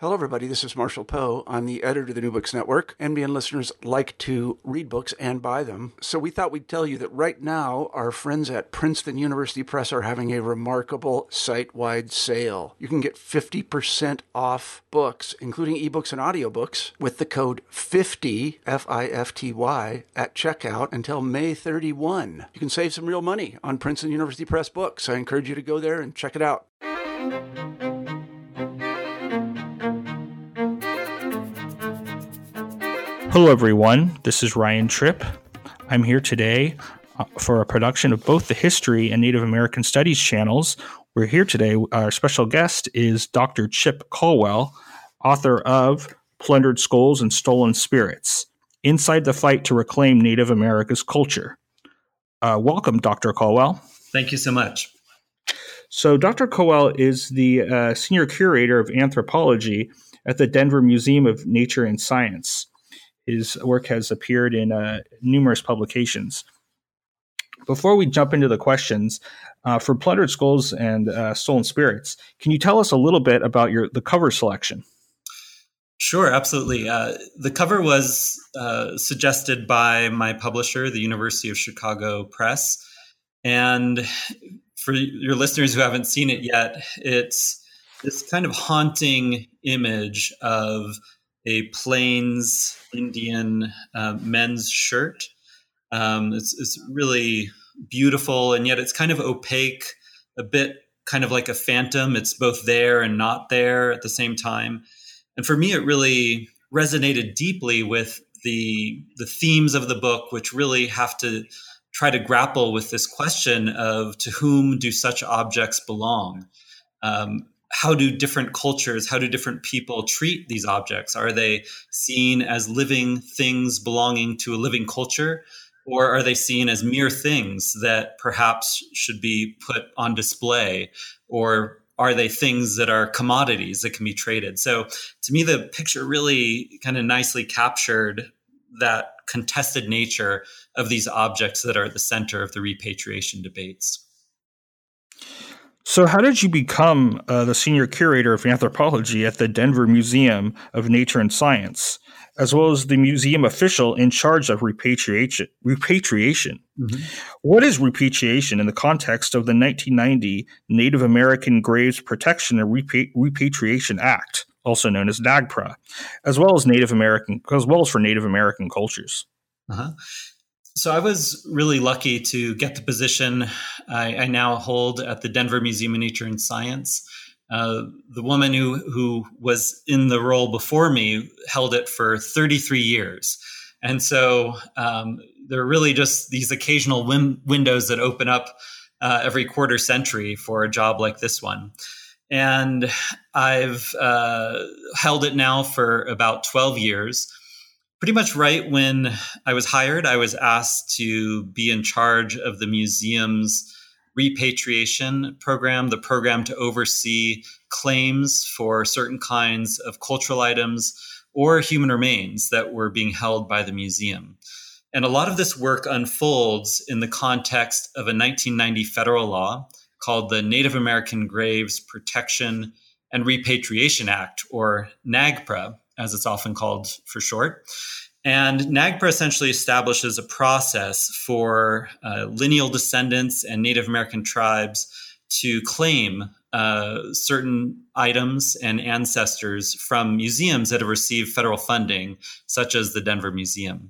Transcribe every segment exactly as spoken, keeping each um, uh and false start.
Hello, everybody. This is Marshall Poe. I'm the editor of the New Books Network. N B N listeners like to read books and buy them. So we thought we'd tell you that right now, our friends at Princeton University Press are having a remarkable site-wide sale. You can get fifty percent off books, including ebooks and audiobooks, with the code fifty, F I F T Y, at checkout until May thirty-first. You can save some real money on Princeton University Press books. I encourage you to go there and check it out. Hello, everyone. This is Ryan Tripp. I'm here today uh, for a production of both the History and Native American Studies channels. We're here today. Our special guest is Doctor Chip Colwell, author of Plundered Skulls and Stolen Spirits, Inside the Fight to Reclaim Native America's Culture. Uh, welcome, Doctor Colwell. Thank you so much. So Doctor Colwell is the uh, Senior Curator of Anthropology at the Denver Museum of Nature and Science. His work has appeared in uh, numerous publications. Before we jump into the questions, uh, for Plundered Skulls and uh, Stolen Spirits, can you tell us a little bit about your the cover selection? Sure, absolutely. Uh, the cover was uh, suggested by my publisher, the University of Chicago Press. And for your listeners who haven't seen it yet, it's this kind of haunting image of a Plains Indian uh, men's shirt. Um, it's, it's really beautiful, and yet it's kind of opaque, a bit kind of like a phantom. It's both there and not there at the same time. And for me, it really resonated deeply with the, the themes of the book, which really have to try to grapple with this question of to whom do such objects belong? Um, How do different cultures, how do different people treat these objects? Are they seen as living things belonging to a living culture, or are they seen as mere things that perhaps should be put on display, or are they things that are commodities that can be traded? So to me, the picture really kind of nicely captured that contested nature of these objects that are at the center of the repatriation debates. So how did you become uh, the Senior Curator of Anthropology at the Denver Museum of Nature and Science, as well as the museum official in charge of repatriation? Repatriation. Mm-hmm. What is repatriation in the context of the nineteen ninety Native American Graves Protection and Repa- Repatriation Act, also known as NAGPRA, as well as Native American, as well as for Native American cultures? Uh-huh. So I was really lucky to get the position I, I now hold at the Denver Museum of Nature and Science. Uh, the woman who, who was in the role before me held it for thirty-three years. And so um, there are really just these occasional win- windows that open up uh, every quarter century for a job like this one. And I've uh, held it now for about twelve years. Pretty much right when I was hired, I was asked to be in charge of the museum's repatriation program, the program to oversee claims for certain kinds of cultural items or human remains that were being held by the museum. And a lot of this work unfolds in the context of a nineteen ninety federal law called the Native American Graves Protection and Repatriation Act, or NAGPRA, as it's often called for short. And NAGPRA essentially establishes a process for uh, lineal descendants and Native American tribes to claim uh, certain items and ancestors from museums that have received federal funding, such as the Denver Museum.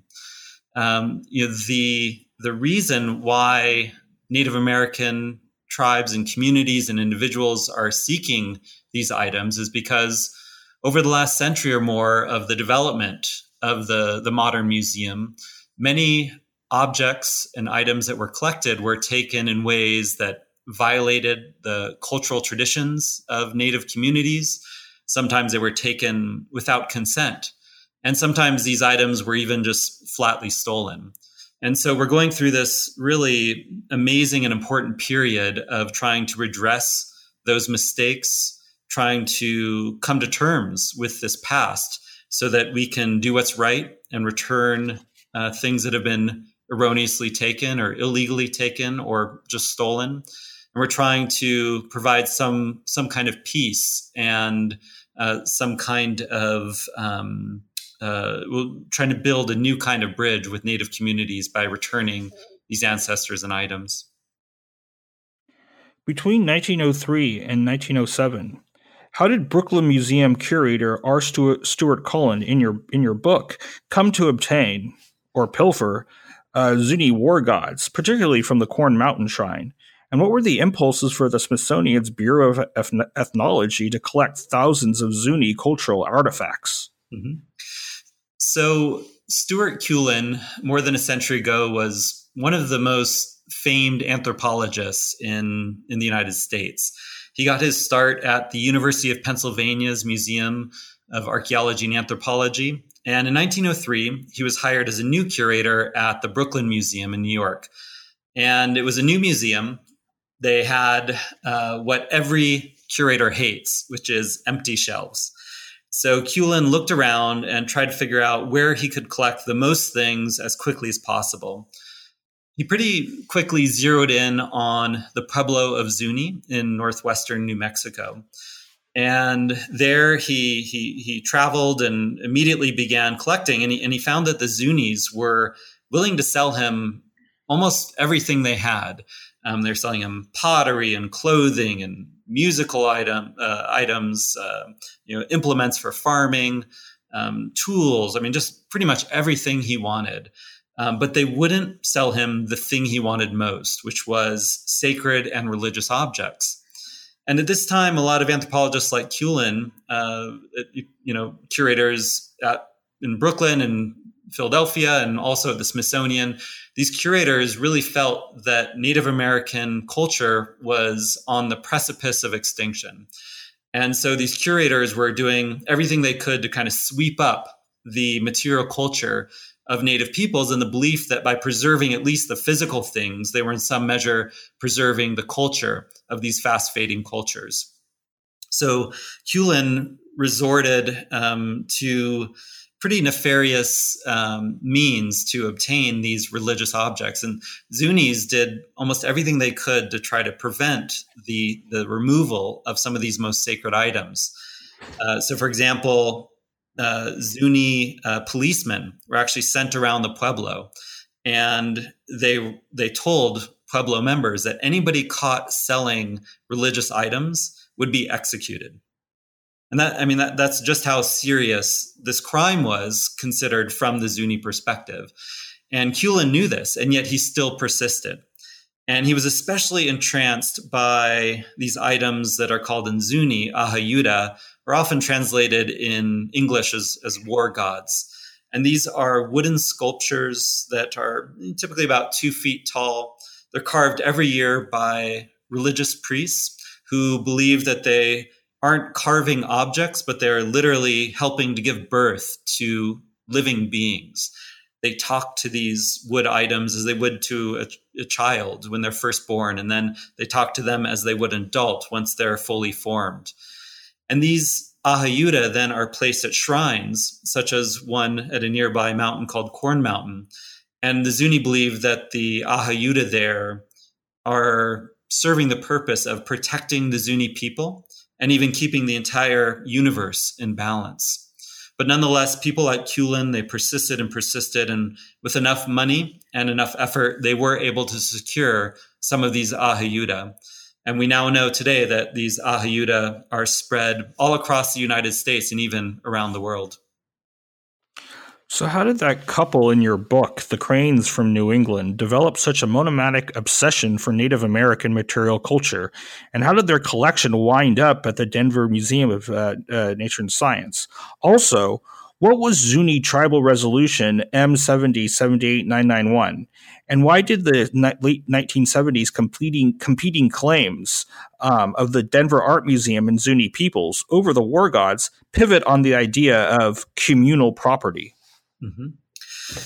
Um, you know, the, the reason why Native American tribes and communities and individuals are seeking these items is because over the last century or more of the development of the, the modern museum, many objects and items that were collected were taken in ways that violated the cultural traditions of Native communities. Sometimes they were taken without consent. And sometimes these items were even just flatly stolen. And so we're going through this really amazing and important period of trying to redress those mistakes, trying to come to terms with this past so that we can do what's right and return uh, things that have been erroneously taken or illegally taken or just stolen. And we're trying to provide some some kind of peace and uh, some kind of um, uh, well, trying to build a new kind of bridge with Native communities by returning these ancestors and items. Between nineteen oh three and nineteen oh seven, how did Brooklyn Museum curator R. Stuart, Stuart Cullen, in your in your book, come to obtain or pilfer uh, Zuni war gods, particularly from the Corn Mountain Shrine? And what were the impulses for the Smithsonian's Bureau of Eth- Ethnology to collect thousands of Zuni cultural artifacts? Mm-hmm. So Stuart Cullen, more than a century ago, was one of the most famed anthropologists in, in the United States. He got his start at the University of Pennsylvania's Museum of Archaeology and Anthropology. And in nineteen oh three, he was hired as a new curator at the Brooklyn Museum in New York. And it was a new museum. They had uh, what every curator hates, which is empty shelves. So Cullen looked around and tried to figure out where he could collect the most things as quickly as possible. He pretty quickly zeroed in on the Pueblo of Zuni in northwestern New Mexico. And there he he he traveled and immediately began collecting. And he, and he found that the Zunis were willing to sell him almost everything they had. Um, they're selling him pottery and clothing and musical item uh, items, uh, you know, implements for farming, um, tools. I mean, just pretty much everything he wanted. Um, but they wouldn't sell him the thing he wanted most, which was sacred and religious objects. And at this time, a lot of anthropologists like Cullen, uh, you know, curators at, in Brooklyn and Philadelphia and also at the Smithsonian, these curators really felt that Native American culture was on the precipice of extinction. And so these curators were doing everything they could to kind of sweep up the material culture of Native peoples in the belief that by preserving at least the physical things, they were in some measure preserving the culture of these fast-fading cultures. So Cullen resorted um, to pretty nefarious um, means to obtain these religious objects. And Zunis did almost everything they could to try to prevent the, the removal of some of these most sacred items. Uh, so, for example, uh, Zuni uh, policemen were actually sent around the Pueblo, and they they told Pueblo members that anybody caught selling religious items would be executed. And that, I mean, that, that's just how serious this crime was considered from the Zuni perspective. And Cullen knew this, and yet he still persisted. And he was especially entranced by these items that are called in Zuni, ahayuda, or often translated in English as, as war gods. And these are wooden sculptures that are typically about two feet tall. They're carved every year by religious priests who believe that they aren't carving objects, but they're literally helping to give birth to living beings. They talk to these wood items as they would to a, a child when they're first born, and then they talk to them as they would an adult once they're fully formed. And these ahayuda then are placed at shrines, such as one at a nearby mountain called Corn Mountain. And the Zuni believe that the ahayuda there are serving the purpose of protecting the Zuni people and even keeping the entire universe in balance. But nonetheless, people like Cullen, they persisted and persisted, and with enough money and enough effort, they were able to secure some of these ahayuda. And we now know today that these ahayuda are spread all across the United States and even around the world. So how did that couple in your book, the Cranes from New England, develop such a monomatic obsession for Native American material culture? And how did their collection wind up at the Denver Museum of uh, uh, Nature and Science? Also, what was Zuni Tribal Resolution M seventy seventy-eight nine ninety-one? And why did the ni- late nineteen seventies competing, competing claims um, of the Denver Art Museum and Zuni peoples over the war gods pivot on the idea of communal property? Mm-hmm.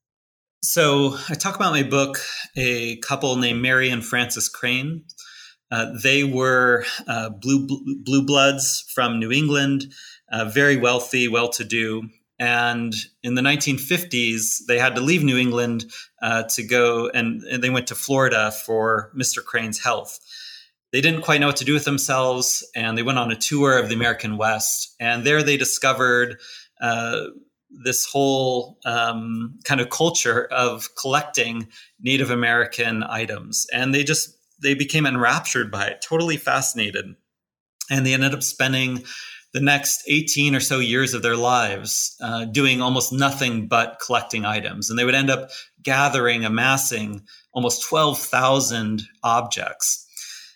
So I talk about in my book a couple named Mary and Francis Crane. Uh, they were uh, blue blue bloods from New England, uh, very wealthy, well-to-do. And in the nineteen fifties, they had to leave New England uh, to go, and, and they went to Florida for Mister Crane's health. they didn't quite know what to do with themselves, and they went on a tour of the American West. And there they discovered uh, this whole um, kind of culture of collecting Native American items. And they just, they became enraptured by it, totally fascinated. And they ended up spending the next eighteen or so years of their lives uh, doing almost nothing but collecting items. And they would end up gathering, amassing almost twelve thousand objects.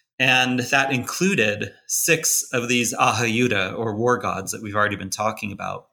And that included six of these Ahayuda, or war gods, that we've already been talking about.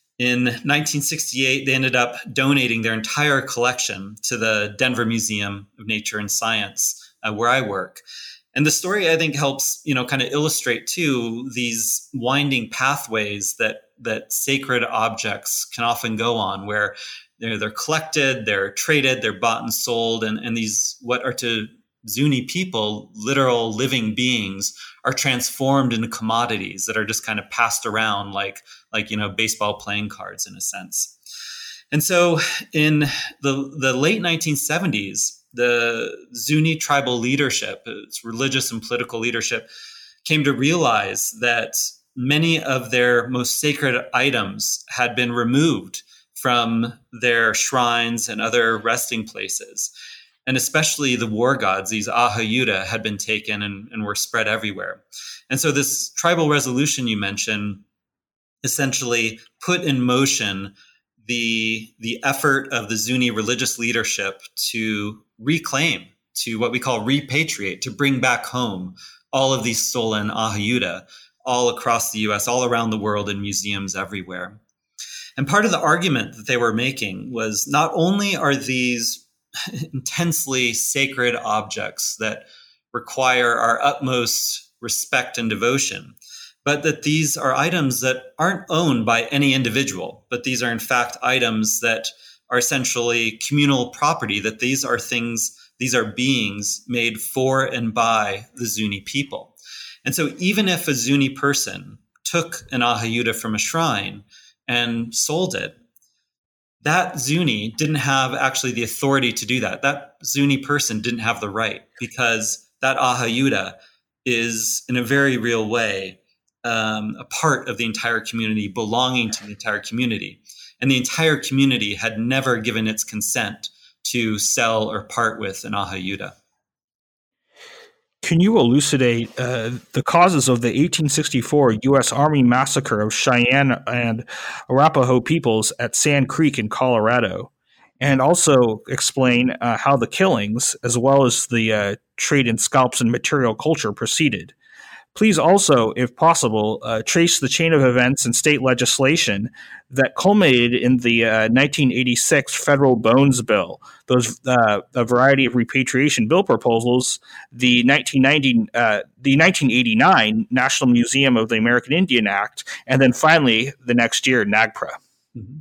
In nineteen sixty-eight, they ended up donating their entire collection to the Denver Museum of Nature and Science, uh, where I work. And the story, I think, helps, you know, kind of illustrate, too, these winding pathways that that sacred objects can often go on, where they're, they're collected, they're traded, they're bought and sold, and, and these, what are to Zuni people, literal living beings, are transformed into commodities that are just kind of passed around like, like you know, baseball playing cards, in a sense. And so in the, the late nineteen seventies, the Zuni tribal leadership, its religious and political leadership, came to realize that many of their most sacred items had been removed from their shrines and other resting places. And especially the war gods, these Ahayuda, had been taken and, and were spread everywhere. And so this tribal resolution you mentioned essentially put in motion the, the effort of the Zuni religious leadership to reclaim, to what we call repatriate, to bring back home all of these stolen Ahayuda all across the U S, all around the world, in museums everywhere. And part of the argument that they were making was not only are these intensely sacred objects that require our utmost respect and devotion, but that these are items that aren't owned by any individual, but these are in fact items that are essentially communal property, that these are things, these are beings made for and by the Zuni people. And so even if a Zuni person took an Ahayuda from a shrine and sold it, that Zuni didn't have actually the authority to do that. That Zuni person didn't have the right, because that Ahayuda is, in a very real way, um, a part of the entire community, belonging to the entire community. And the entire community had never given its consent to sell or part with an Ahayuda. Can you elucidate uh, the causes of the eighteen sixty-four U S Army massacre of Cheyenne and Arapaho peoples at Sand Creek in Colorado? And also explain uh, how the killings, as well as the uh, trade in scalps and material culture, proceeded. Please also, if possible, uh, trace the chain of events and state legislation that culminated in the uh, nineteen eighty-six Federal Bones Bill, those uh, a variety of repatriation bill proposals, the nineteen ninety, uh, the nineteen eighty-nine National Museum of the American Indian Act, and then finally the next year NAGPRA. Mm-hmm.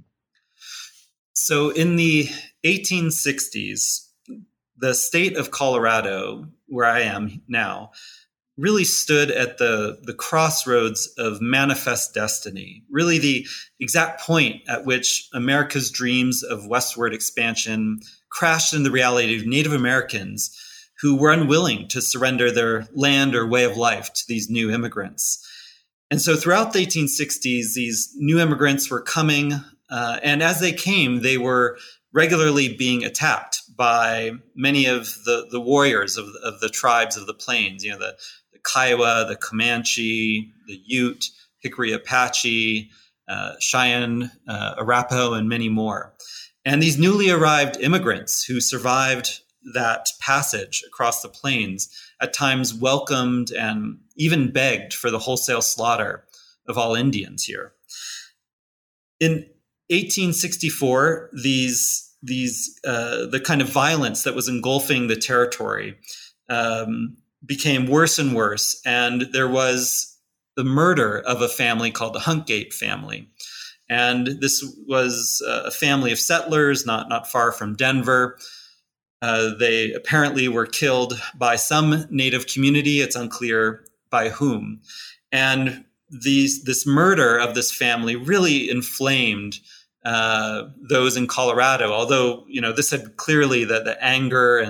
So in the eighteen sixties, the state of Colorado, where I am now, really stood at the, the crossroads of manifest destiny, really the exact point at which America's dreams of westward expansion crashed in the reality of Native Americans who were unwilling to surrender their land or way of life to these new immigrants. And so throughout the eighteen sixties, these new immigrants were coming, uh, and as they came, they were regularly being attacked by many of the, the warriors of, of the tribes of the plains, you know, the Kiowa, the Comanche, the Ute, Hickory Apache, uh, Cheyenne, uh, Arapaho, and many more. And these newly arrived immigrants who survived that passage across the plains at times welcomed and even begged for the wholesale slaughter of all Indians here. In eighteen sixty-four, these, these uh, the kind of violence that was engulfing the territory um, became worse and worse, and there was the murder of a family called the Huntgate family. And this was a family of settlers not, not far from Denver. Uh, they apparently were killed by some native community. It's unclear by whom. And these, this murder of this family really inflamed uh, those in Colorado, although, you know, this had clearly the, the anger and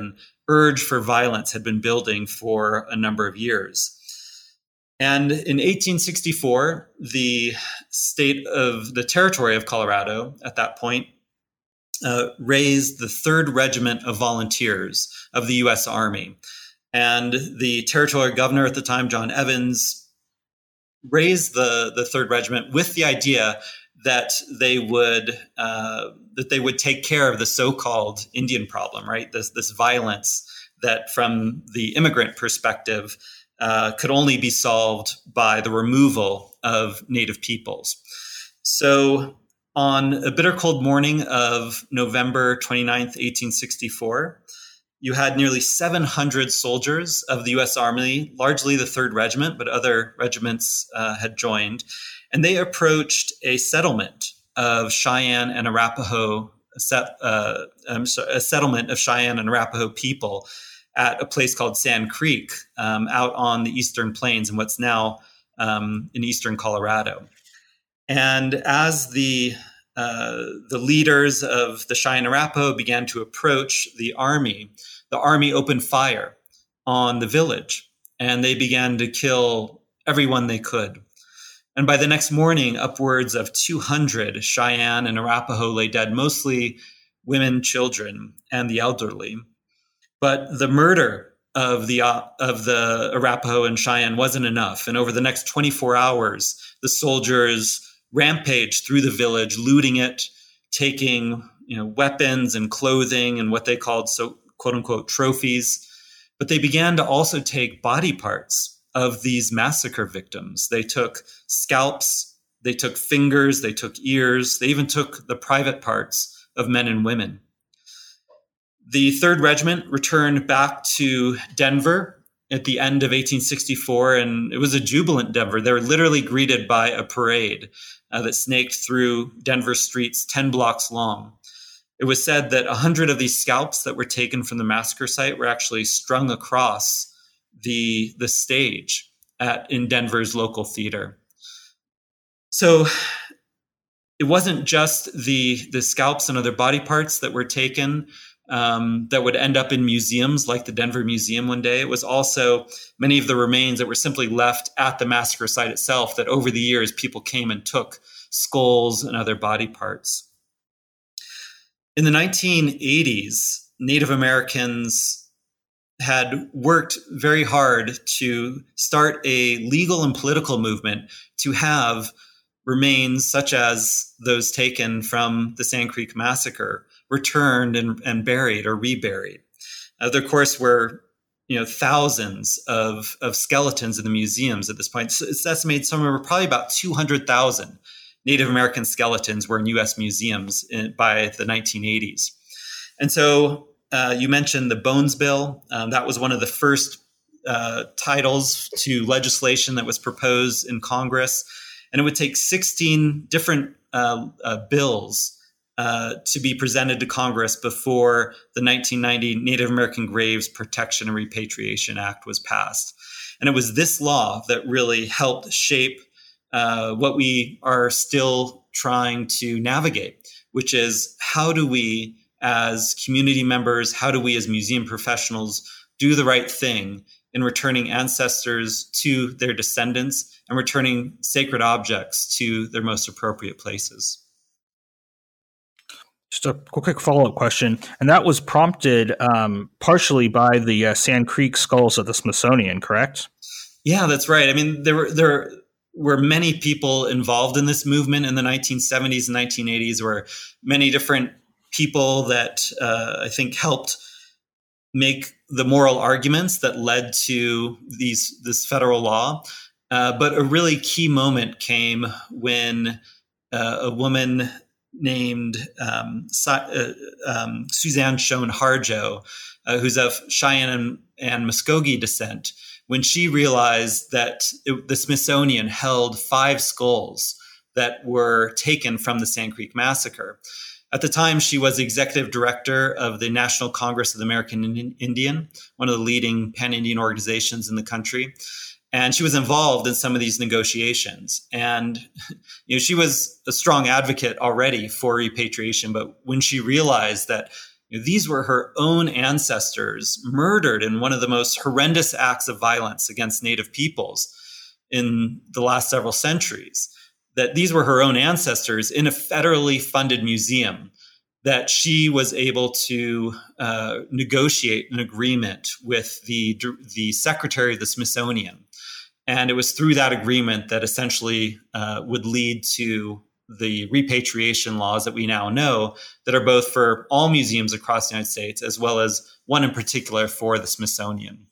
urge for violence had been building for a number of years. And in eighteen sixty-four, the state of the territory of Colorado at that point uh, raised the third Regiment of Volunteers of the U S Army. And the territorial governor at the time, John Evans, raised the, the third Regiment with the idea that they would uh, that they would take care of the so-called Indian problem, right? This this violence that, from the immigrant perspective, uh, could only be solved by the removal of Native peoples. So, on a bitter cold morning of November twenty-ninth, eighteen sixty-four, you had nearly seven hundred soldiers of the U S Army, largely the third Regiment, but other regiments uh, had joined. And they approached a settlement of Cheyenne and Arapaho, a, set, uh, um, a settlement of Cheyenne and Arapaho people at a place called Sand Creek, um, out on the Eastern Plains in what's now um, in eastern Colorado. And as the uh, the leaders of the Cheyenne Arapaho began to approach the army, the army opened fire on the village, and they began to kill everyone they could. And by the next morning, upwards of two hundred Cheyenne and Arapaho lay dead, mostly women, children, and the elderly. But the murder of the uh, of the Arapaho and Cheyenne wasn't enough. And over the next twenty-four hours, the soldiers rampaged through the village, looting it, taking you know weapons and clothing and what they called so quote unquote trophies. But they began to also take body parts of these massacre victims. They took scalps, they took fingers, they took ears, they even took the private parts of men and women. The third Regiment returned back to Denver at the end of eighteen sixty-four, and it was a jubilant Denver. They were literally greeted by a parade uh, that snaked through Denver streets ten blocks long. It was said that one hundred of these scalps that were taken from the massacre site were actually strung across the the stage at in Denver's local theater. So it wasn't just the the scalps and other body parts that were taken um, that would end up in museums like the Denver Museum one day. It was also many of the remains that were simply left at the massacre site itself, that over the years people came and took skulls and other body parts. In the nineteen eighties, Native Americans had worked very hard to start a legal and political movement to have remains such as those taken from the Sand Creek Massacre returned and, and buried or reburied. Uh, there, of course, were you know thousands of, of skeletons in the museums at this point. So it's estimated somewhere probably about two hundred thousand Native American skeletons were in U S museums in, by the nineteen eighties. And so Uh, you mentioned the Bones Bill. Um, that was one of the first uh, titles to legislation that was proposed in Congress. And it would take sixteen different uh, uh, bills uh, to be presented to Congress before the nineteen ninety Native American Graves Protection and Repatriation Act was passed. And it was this law that really helped shape uh, what we are still trying to navigate, which is how do we, as community members, how do we as museum professionals do the right thing in returning ancestors to their descendants and returning sacred objects to their most appropriate places? Just a quick follow-up question, and that was prompted um, partially by the uh, Sand Creek skulls at the Smithsonian, correct? Yeah, that's right. I mean, there were there were many people involved in this movement in the nineteen seventies and nineteen eighties. There were many different people that uh, I think helped make the moral arguments that led to these this federal law. Uh, but a really key moment came when uh, a woman named um, uh, um, Suzanne Schoen Harjo, uh, who's of Cheyenne and, and Muskogee descent, when she realized that it, the Smithsonian held five skulls that were taken from the Sand Creek Massacre. At the time, she was executive director of the National Congress of the American Indian, one of the leading pan-Indian organizations in the country. And she was involved in some of these negotiations. And you know, she was a strong advocate already for repatriation. But when she realized that You know, these were her own ancestors murdered in one of the most horrendous acts of violence against Native peoples in the last several centuries. That these were her own ancestors in a federally funded museum, that she was able to uh, negotiate an agreement with the, the secretary of the Smithsonian. And it was through that agreement that essentially uh, would lead to the repatriation laws that we now know, that are both for all museums across the United States, as well as one in particular for the Smithsonian.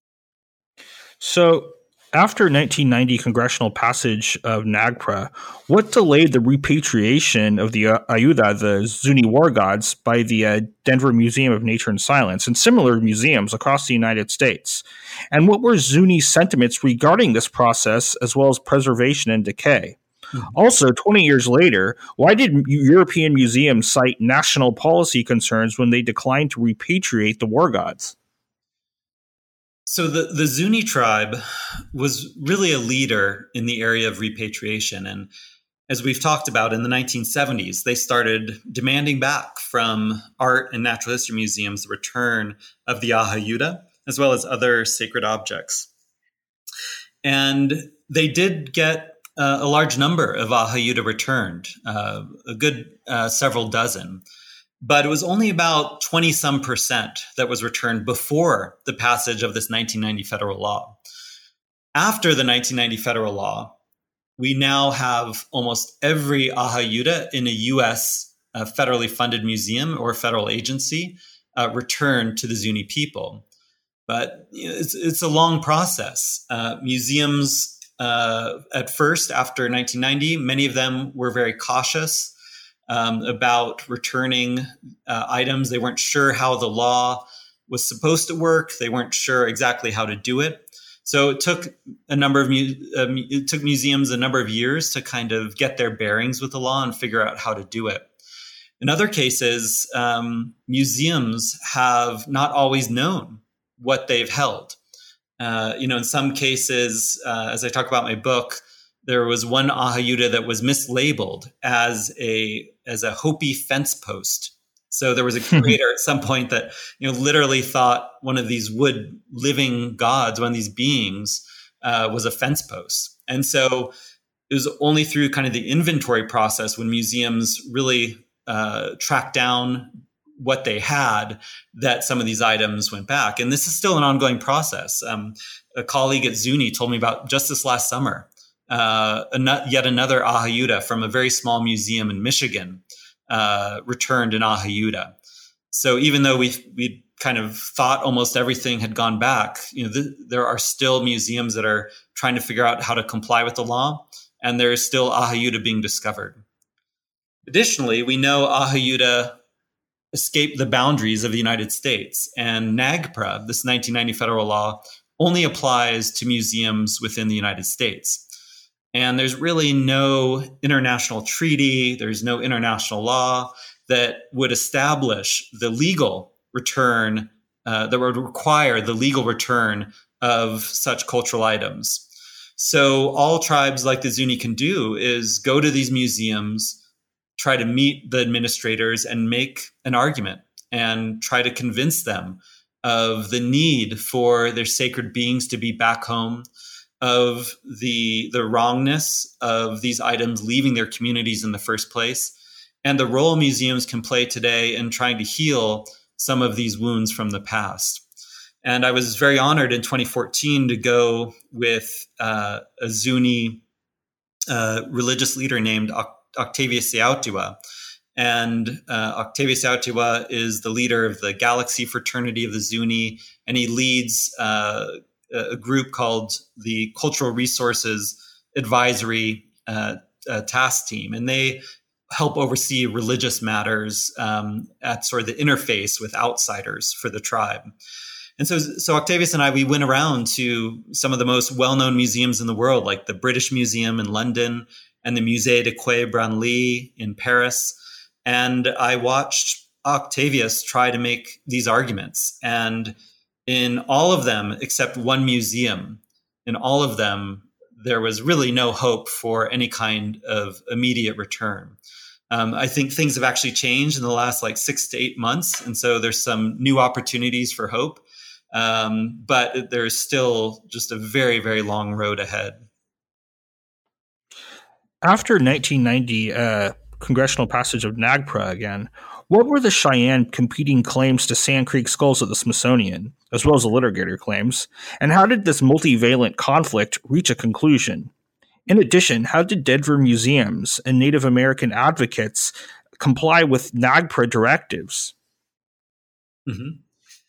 So after nineteen ninety congressional passage of NAGPRA, what delayed the repatriation of the uh, Ayuda, the Zuni war gods, by the uh, Denver Museum of Nature and Science and similar museums across the United States? And what were Zuni's sentiments regarding this process, as well as preservation and decay? Mm-hmm. Also, twenty years later, why did European museums cite national policy concerns when they declined to repatriate the war gods? So the, the Zuni tribe was really a leader in the area of repatriation. And as we've talked about, in the nineteen seventies, they started demanding back from art and natural history museums the return of the Ahayuda, as well as other sacred objects. And they did get uh, a large number of Ahayuda returned, uh, a good uh, several dozen. But it was only about twenty some percent that was returned before the passage of this nineteen ninety federal law. After the nineteen ninety federal law, we now have almost every Ahayuda in a U S uh, federally funded museum or federal agency uh, returned to the Zuni people. But you know, it's, it's a long process. Uh, museums, uh, at first, after nineteen ninety, many of them were very cautious Um, about returning uh, items. They weren't sure how the law was supposed to work. They weren't sure exactly how to do it. So it took a number of mu- uh, it took museums a number of years to kind of get their bearings with the law and figure out how to do it. In other cases, um, museums have not always known what they've held. Uh, you know, in some cases, uh, as I talk about in my book, there was one Ahayuda that was mislabeled as a as a Hopi fence post. So there was a curator at some point that, you know, literally thought one of these wood living gods, one of these beings, uh, was a fence post. And so it was only through kind of the inventory process, when museums really uh, tracked down what they had, that some of these items went back. And this is still an ongoing process. Um, a colleague at Zuni told me about just this last summer. Uh, an- yet another Ahayuda from a very small museum in Michigan uh, returned an Ahayuda. So even though we we kind of thought almost everything had gone back, you know, th- there are still museums that are trying to figure out how to comply with the law, and there is still Ahayuda being discovered. Additionally, we know Ahayuda escaped the boundaries of the United States, and NAGPRA, this nineteen ninety federal law, only applies to museums within the United States. And there's really no international treaty, there's no international law that would establish the legal return, uh, that would require the legal return of such cultural items. So all tribes like the Zuni can do is go to these museums, try to meet the administrators and make an argument and try to convince them of the need for their sacred beings to be back home, of the the wrongness of these items leaving their communities in the first place, and the role museums can play today in trying to heal some of these wounds from the past. And I was very honored in twenty fourteen to go with uh, a Zuni uh, religious leader named Octavius Seautua. And uh, Octavius Seautua is the leader of the Galaxy Fraternity of the Zuni, and he leads uh, a group called the Cultural Resources Advisory uh, uh, Task Team. And they help oversee religious matters um, at sort of the interface with outsiders for the tribe. And so, so Octavius and I, we went around to some of the most well-known museums in the world, like the British Museum in London and the Musée de Quai Branly in Paris. And I watched Octavius try to make these arguments. And in all of them, except one museum, in all of them, there was really no hope for any kind of immediate return. Um, I think things have actually changed in the last like six to eight months. And so there's some new opportunities for hope. Um, but there's still just a very, very long road ahead. After nineteen ninety uh, congressional passage of NAGPRA again, what were the Cheyenne competing claims to Sand Creek skulls at the Smithsonian, as well as the litigator claims? And how did this multivalent conflict reach a conclusion? In addition, how did Denver museums and Native American advocates comply with NAGPRA directives? Mm-hmm.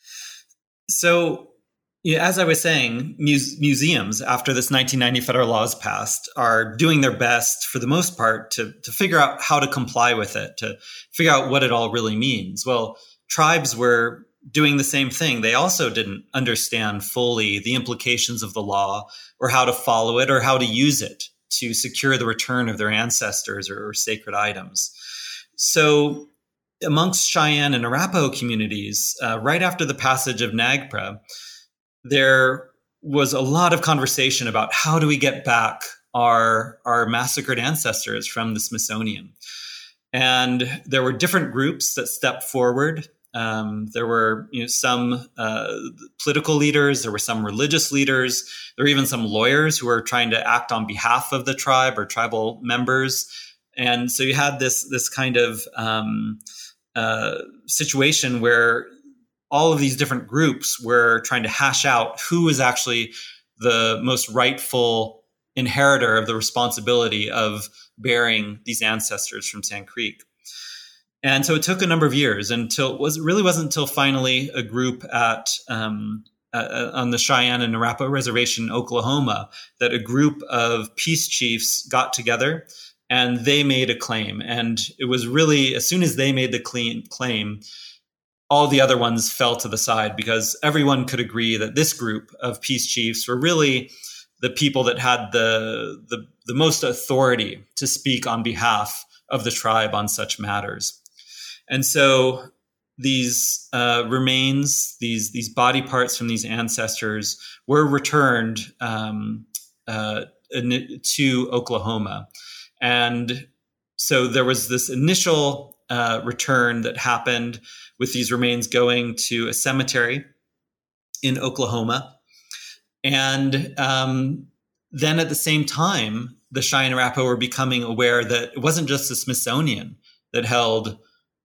So, yeah, as I was saying, muse- museums, after this nineteen ninety federal law is passed, are doing their best, for the most part, to, to figure out how to comply with it, to figure out what it all really means. Well, tribes were doing the same thing. They also didn't understand fully the implications of the law or how to follow it or how to use it to secure the return of their ancestors or, or sacred items. So amongst Cheyenne and Arapaho communities, uh, right after the passage of NAGPRA, there was a lot of conversation about how do we get back our, our massacred ancestors from the Smithsonian. And there were different groups that stepped forward. Um, there were you know, some uh, political leaders, there were some religious leaders, there were even some lawyers who were trying to act on behalf of the tribe or tribal members. And so you had this, this kind of um, uh, situation where all of these different groups were trying to hash out who is actually the most rightful inheritor of the responsibility of burying these ancestors from Sand Creek. And so it took a number of years until it was, really wasn't until finally a group at um, uh, on the Cheyenne and Arapaho Reservation in Oklahoma that a group of peace chiefs got together and they made a claim. And it was really, as soon as they made the clean claim, all the other ones fell to the side because everyone could agree that this group of peace chiefs were really the people that had the, the, the most authority to speak on behalf of the tribe on such matters. And so these uh, remains, these, these body parts from these ancestors were returned um, uh, to Oklahoma. And so there was this initial uh, return that happened with these remains going to a cemetery in Oklahoma. And um, then at the same time, the Cheyenne Arapaho were becoming aware that it wasn't just the Smithsonian that held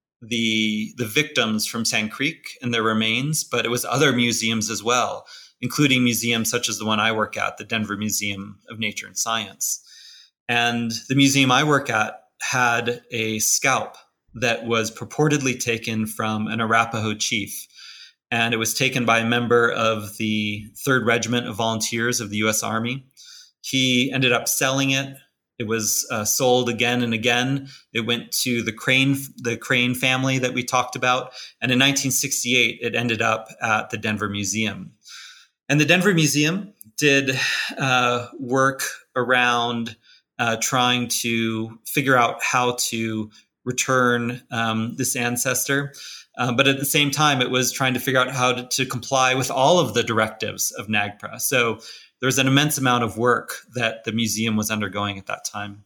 the, the victims from Sand Creek and their remains, but it was other museums as well, including museums such as the one I work at, the Denver Museum of Nature and Science. And the museum I work at had a scalp that was purportedly taken from an Arapaho chief. And it was taken by a member of the third Regiment of Volunteers of the U S Army. He ended up selling it. It was uh, sold again and again. It went to the Crane, the Crane family that we talked about. And in nineteen sixty-eight, it ended up at the Denver Museum. And the Denver Museum did uh, work around uh, trying to figure out how to return um, this ancestor. Uh, but at the same time, it was trying to figure out how to, to comply with all of the directives of NAGPRA. So there was an immense amount of work that the museum was undergoing at that time.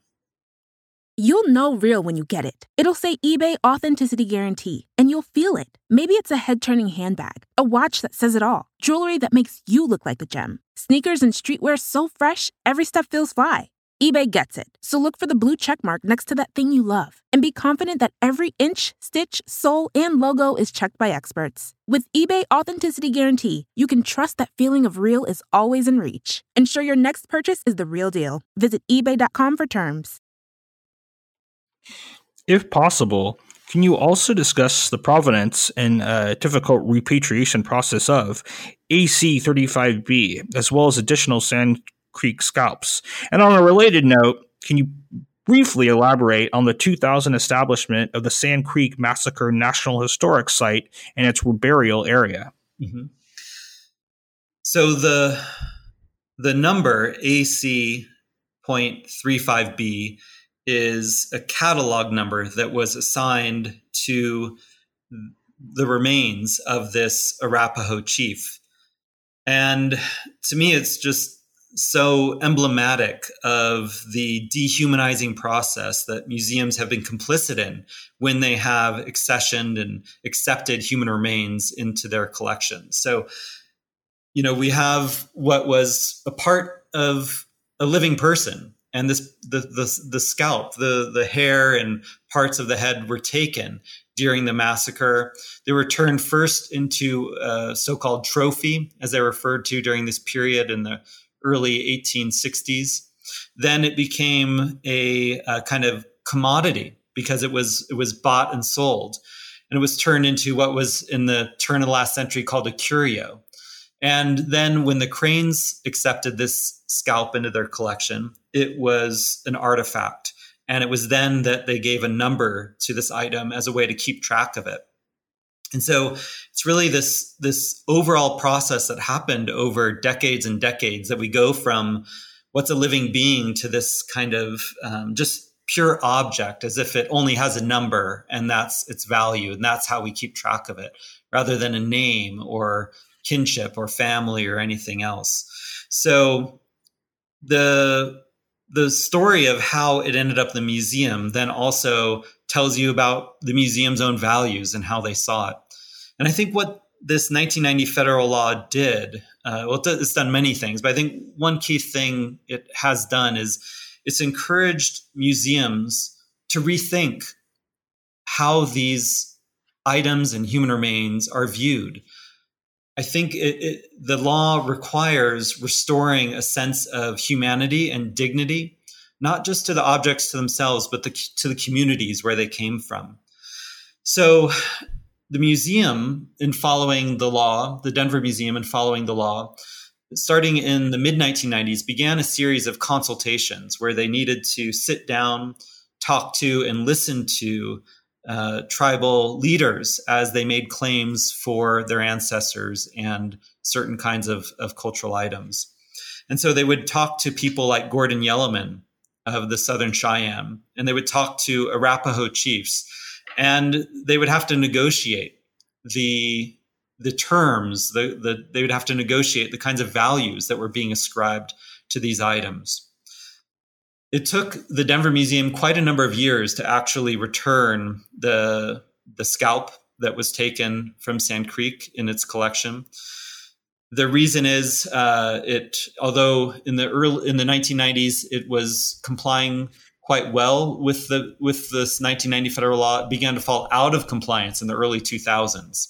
You'll know real when you get it. It'll say eBay Authenticity Guarantee, and you'll feel it. Maybe it's a head-turning handbag, a watch that says it all, jewelry that makes you look like a gem, sneakers and streetwear so fresh, every step feels fly. eBay gets it. So look for the blue check mark next to that thing you love and be confident that every inch, stitch, sole, and logo is checked by experts. With eBay Authenticity Guarantee, you can trust that feeling of real is always in reach. Ensure your next purchase is the real deal. Visit ebay dot com for terms. If possible, can you also discuss the provenance and uh, difficult repatriation process of A C thirty-five B, as well as additional Sand Creek scalps? And on a related note, can you briefly elaborate on the two thousand establishment of the Sand Creek Massacre National Historic Site and its burial area? Mm-hmm. So the the number A C point three five B is a catalog number that was assigned to the remains of this Arapaho chief. And to me, it's just so emblematic of the dehumanizing process that museums have been complicit in when they have accessioned and accepted human remains into their collections. So, you know, we have what was a part of a living person, and this the the, the scalp, the the hair and parts of the head were taken during the massacre. They were turned first into a so-called trophy, as they referred to during this period in the early eighteen sixties. Then it became a, a kind of commodity because it was it was bought and sold, and it was turned into what was in the turn of the last century called a curio. And then when the Cranes accepted this scalp into their collection, it was an artifact. And it was then that they gave a number to this item as a way to keep track of it. And so it's really this, this overall process that happened over decades and decades, that we go from what's a living being to this kind of um, just pure object, as if it only has a number and that's its value. And that's how we keep track of it, rather than a name or kinship or family or anything else. So the the story of how it ended up in the museum then also tells you about the museum's own values and how they saw it. And I think what this nineteen ninety federal law did, uh, well, it's done many things, but I think one key thing it has done is it's encouraged museums to rethink how these items and human remains are viewed. I think it, it, the law requires restoring a sense of humanity and dignity, not just to the objects to themselves, but the, to the communities where they came from. So the museum, in following the law, the Denver Museum, in following the law, starting in the mid nineteen nineties, began a series of consultations where they needed to sit down, talk to, and listen to Uh, tribal leaders as they made claims for their ancestors and certain kinds of, of cultural items. And so they would talk to people like Gordon Yellowman of the Southern Cheyenne, and they would talk to Arapaho chiefs, and they would have to negotiate the the terms, the, the, they would have to negotiate the kinds of values that were being ascribed to these items. It took the Denver Museum quite a number of years to actually return the, the scalp that was taken from Sand Creek in its collection. The reason is uh, it, although in the early in the nineteen nineties it was complying quite well with the with this nineteen ninety federal law, it began to fall out of compliance in the early two thousands,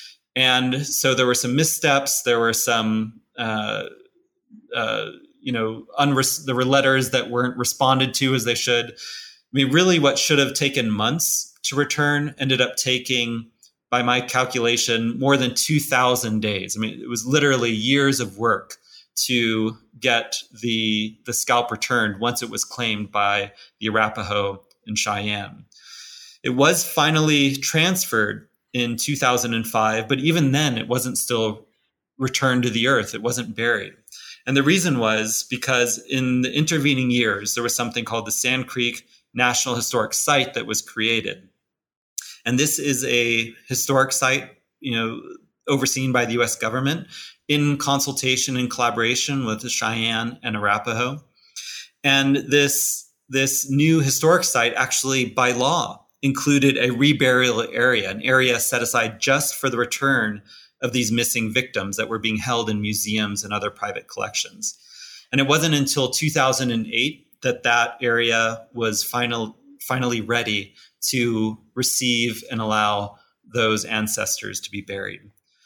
and so there were some missteps. There were some. Uh, uh, You know, unres- there were letters that weren't responded to as they should. I mean, really what should have taken months to return ended up taking, by my calculation, more than two thousand days. I mean, it was literally years of work to get the, the scalp returned once it was claimed by the Arapaho and Cheyenne. It was finally transferred in two thousand five, but even then it wasn't still returned to the earth. It wasn't buried. And the reason was because in the intervening years, there was something called the Sand Creek National Historic Site that was created. And this is a historic site, you know, overseen by the U S government in consultation and collaboration with the Cheyenne and Arapaho. And this, this new historic site actually, by law, included a reburial area, an area set aside just for the return of these missing victims that were being held in museums and other private collections. And it wasn't until two thousand eight that that area was final, finally ready to receive and allow those ancestors to be buried.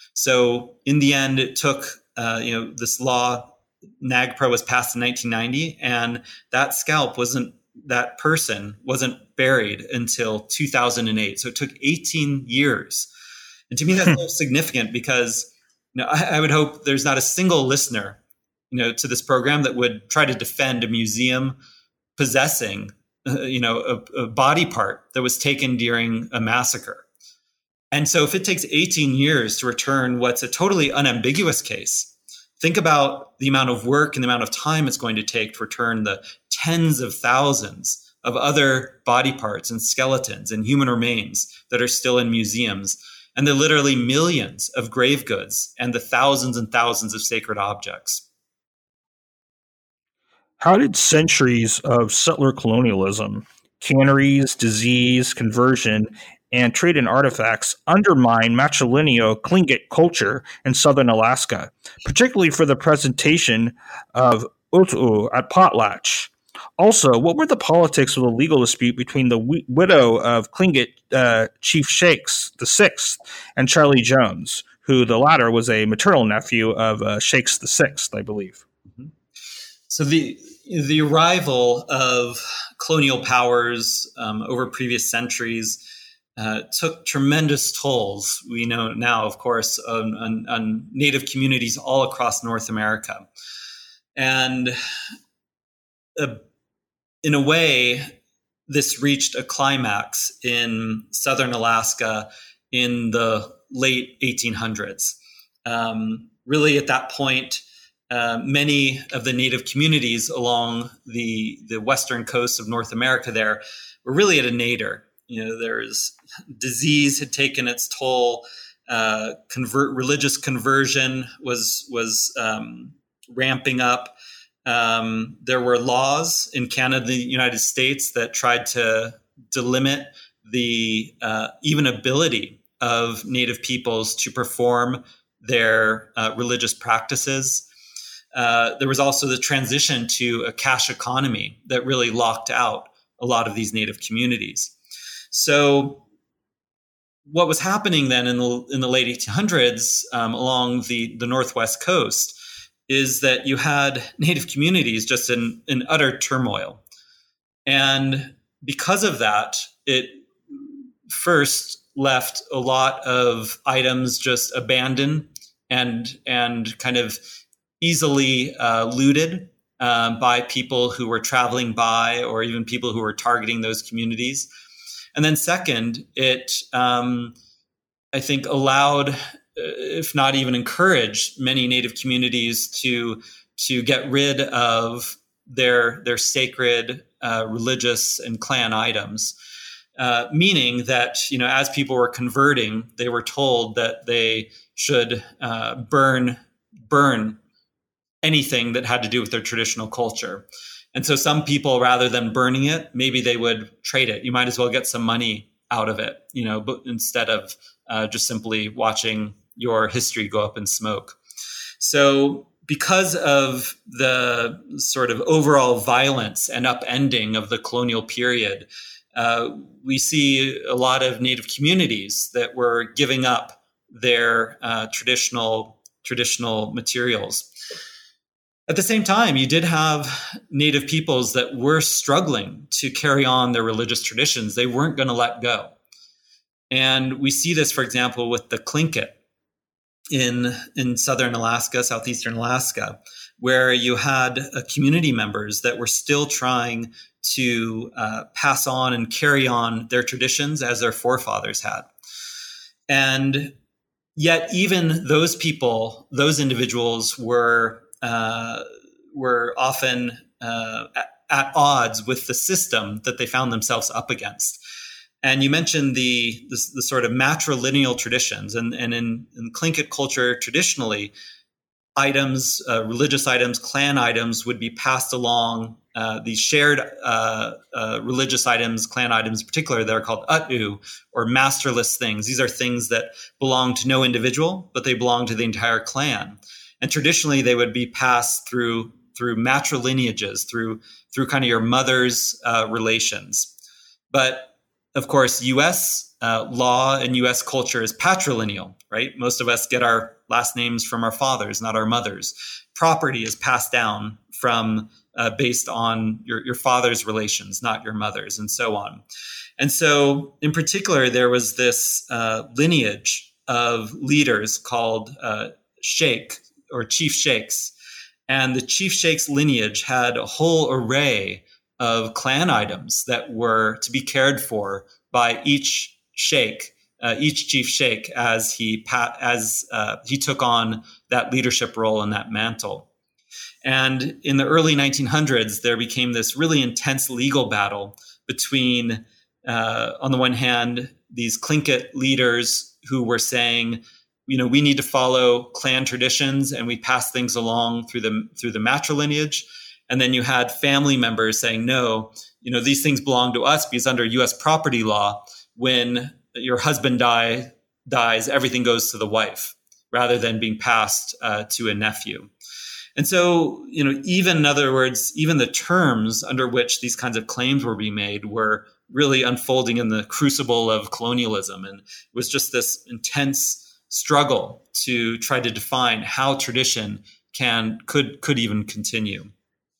So in the end, it took, uh, you know, this law, NAGPRA, was passed in nineteen ninety, and that scalp wasn't, that person wasn't buried until two thousand eight. So it took eighteen years. And to me, that's so significant because, you know, I, I would hope there's not a single listener, you know, to this program that would try to defend a museum possessing, uh, you know, a, a body part that was taken during a massacre. And so if it takes eighteen years to return what's a totally unambiguous case, think about the amount of work and the amount of time it's going to take to return the tens of thousands of other body parts and skeletons and human remains that are still in museums, and the literally millions of grave goods and the thousands and thousands of sacred objects. How did centuries of settler colonialism, canneries, disease, conversion, and trade in artifacts undermine matrilineal Tlingit culture in southern Alaska, particularly for the presentation of Ut'u at potlatch? Also, what were the politics of the legal dispute between the w- widow of Tlingit uh, Chief Shakes the Sixth and Charlie Jones, who the latter was a maternal nephew of uh, Shakes the Sixth, I believe? Mm-hmm. So the the arrival of colonial powers um, over previous centuries uh, took tremendous tolls. We know now, of course, on, on, on Native communities all across North America, and uh, in a way, this reached a climax in southern Alaska in the late eighteen hundreds. Um, really, at that point, Uh, many of the Native communities along the the western coast of North America there were really at a nadir. You know, there's disease had taken its toll. Uh, convert religious conversion was was um, ramping up. Um, there were laws in Canada, the United States, that tried to delimit the uh, even ability of Native peoples to perform their uh, religious practices. Uh, there was also the transition to a cash economy that really locked out a lot of these Native communities. So what was happening then in the, in the late eighteen hundreds um, along the, the Northwest coast is that you had Native communities just in, in utter turmoil. And because of that, it first left a lot of items just abandoned and, and kind of easily uh, looted uh, by people who were traveling by, or even people who were targeting those communities. And then second, it, um, I think, allowed, if not even encouraged, many Native communities to to get rid of their their sacred uh, religious and clan items. Uh, meaning that, you know, as people were converting, they were told that they should uh, burn burn anything that had to do with their traditional culture. And so some people, rather than burning it, maybe they would trade it. You might as well get some money out of it, you know, but instead of uh, just simply watching your history go up in smoke. So because of the sort of overall violence and upending of the colonial period, uh, we see a lot of Native communities that were giving up their uh, traditional traditional materials. At the same time, you did have Native peoples that were struggling to carry on their religious traditions. They weren't going to let go. And we see this, for example, with the Tlingit in, in southern Alaska, southeastern Alaska, where you had uh, community members that were still trying to uh, pass on and carry on their traditions as their forefathers had. And yet even those people, those individuals were Uh, were often uh, at, at odds with the system that they found themselves up against. And you mentioned the the, the sort of matrilineal traditions, and, and in, in Tlingit culture, traditionally, items, uh, religious items, clan items would be passed along. Uh, these shared uh, uh, religious items, clan items in particular, they're called ut'u, or masterless things. These are things that belong to no individual, but they belong to the entire clan. And traditionally, they would be passed through through matrilineages, through through kind of your mother's uh, relations. But of course, U S uh, law and U S culture is patrilineal, right? Most of us get our last names from our fathers, not our mothers. Property is passed down from uh, based on your, your father's relations, not your mother's, and so on. And so, in particular, there was this uh, lineage of leaders called uh, Sheikh, or Chief Shakes. And the Chief Shakes lineage had a whole array of clan items that were to be cared for by each Sheikh, uh, each Chief Sheikh, as he as uh, he took on that leadership role and that mantle. And in the early nineteen hundreds, there became this really intense legal battle between, uh, on the one hand, these Tlingit leaders who were saying, you know, we need to follow clan traditions and we pass things along through the through the matrilineage. And then you had family members saying, no, you know, these things belong to us because under U S property law, when your husband die, dies, everything goes to the wife rather than being passed uh, to a nephew. And so, you know, even in other words, even the terms under which these kinds of claims were being made were really unfolding in the crucible of colonialism. And it was just this intense struggle to try to define how tradition can could could even continue.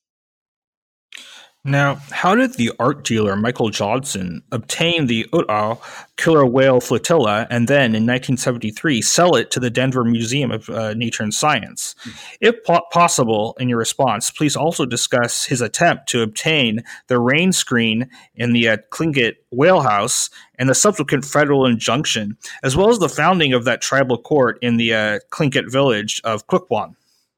Now, how did the art dealer Michael Johnson obtain the Utah killer whale flotilla and then in nineteen seventy-three sell it to the Denver Museum of uh, Nature and Science? Mm-hmm. If po- possible, in your response, please also discuss his attempt to obtain the rain screen in the uh, Tlingit Whale House and the subsequent federal injunction, as well as the founding of that tribal court in the uh, Tlingit village of Kwikwan.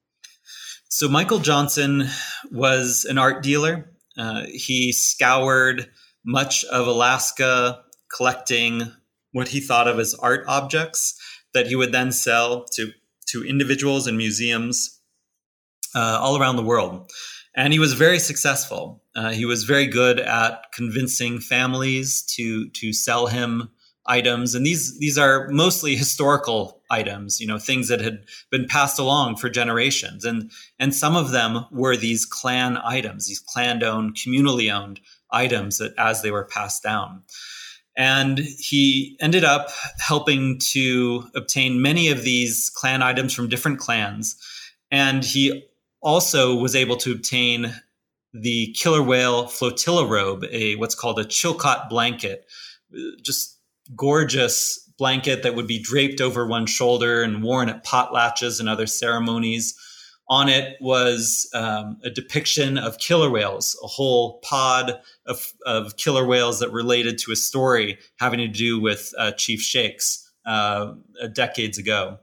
So Michael Johnson was an art dealer. Uh, he scoured much of Alaska, collecting what he thought of as art objects that he would then sell to, to individuals and museums uh, all around the world. And he was very successful. Uh, he was very good at convincing families to, to sell him items. And these, these are mostly historical items, you know, things that had been passed along for generations. And, and some of them were these clan items, these clan-owned, communally owned items that as they were passed down. And he ended up helping to obtain many of these clan items from different clans. And he also was able to obtain the killer whale flotilla robe, a what's called a Chilkat blanket, just gorgeous blanket that would be draped over one shoulder and worn at potlatches and other ceremonies. On it was um, a depiction of killer whales, a whole pod of, of killer whales that related to a story having to do with uh, Chief Shakes uh, decades ago.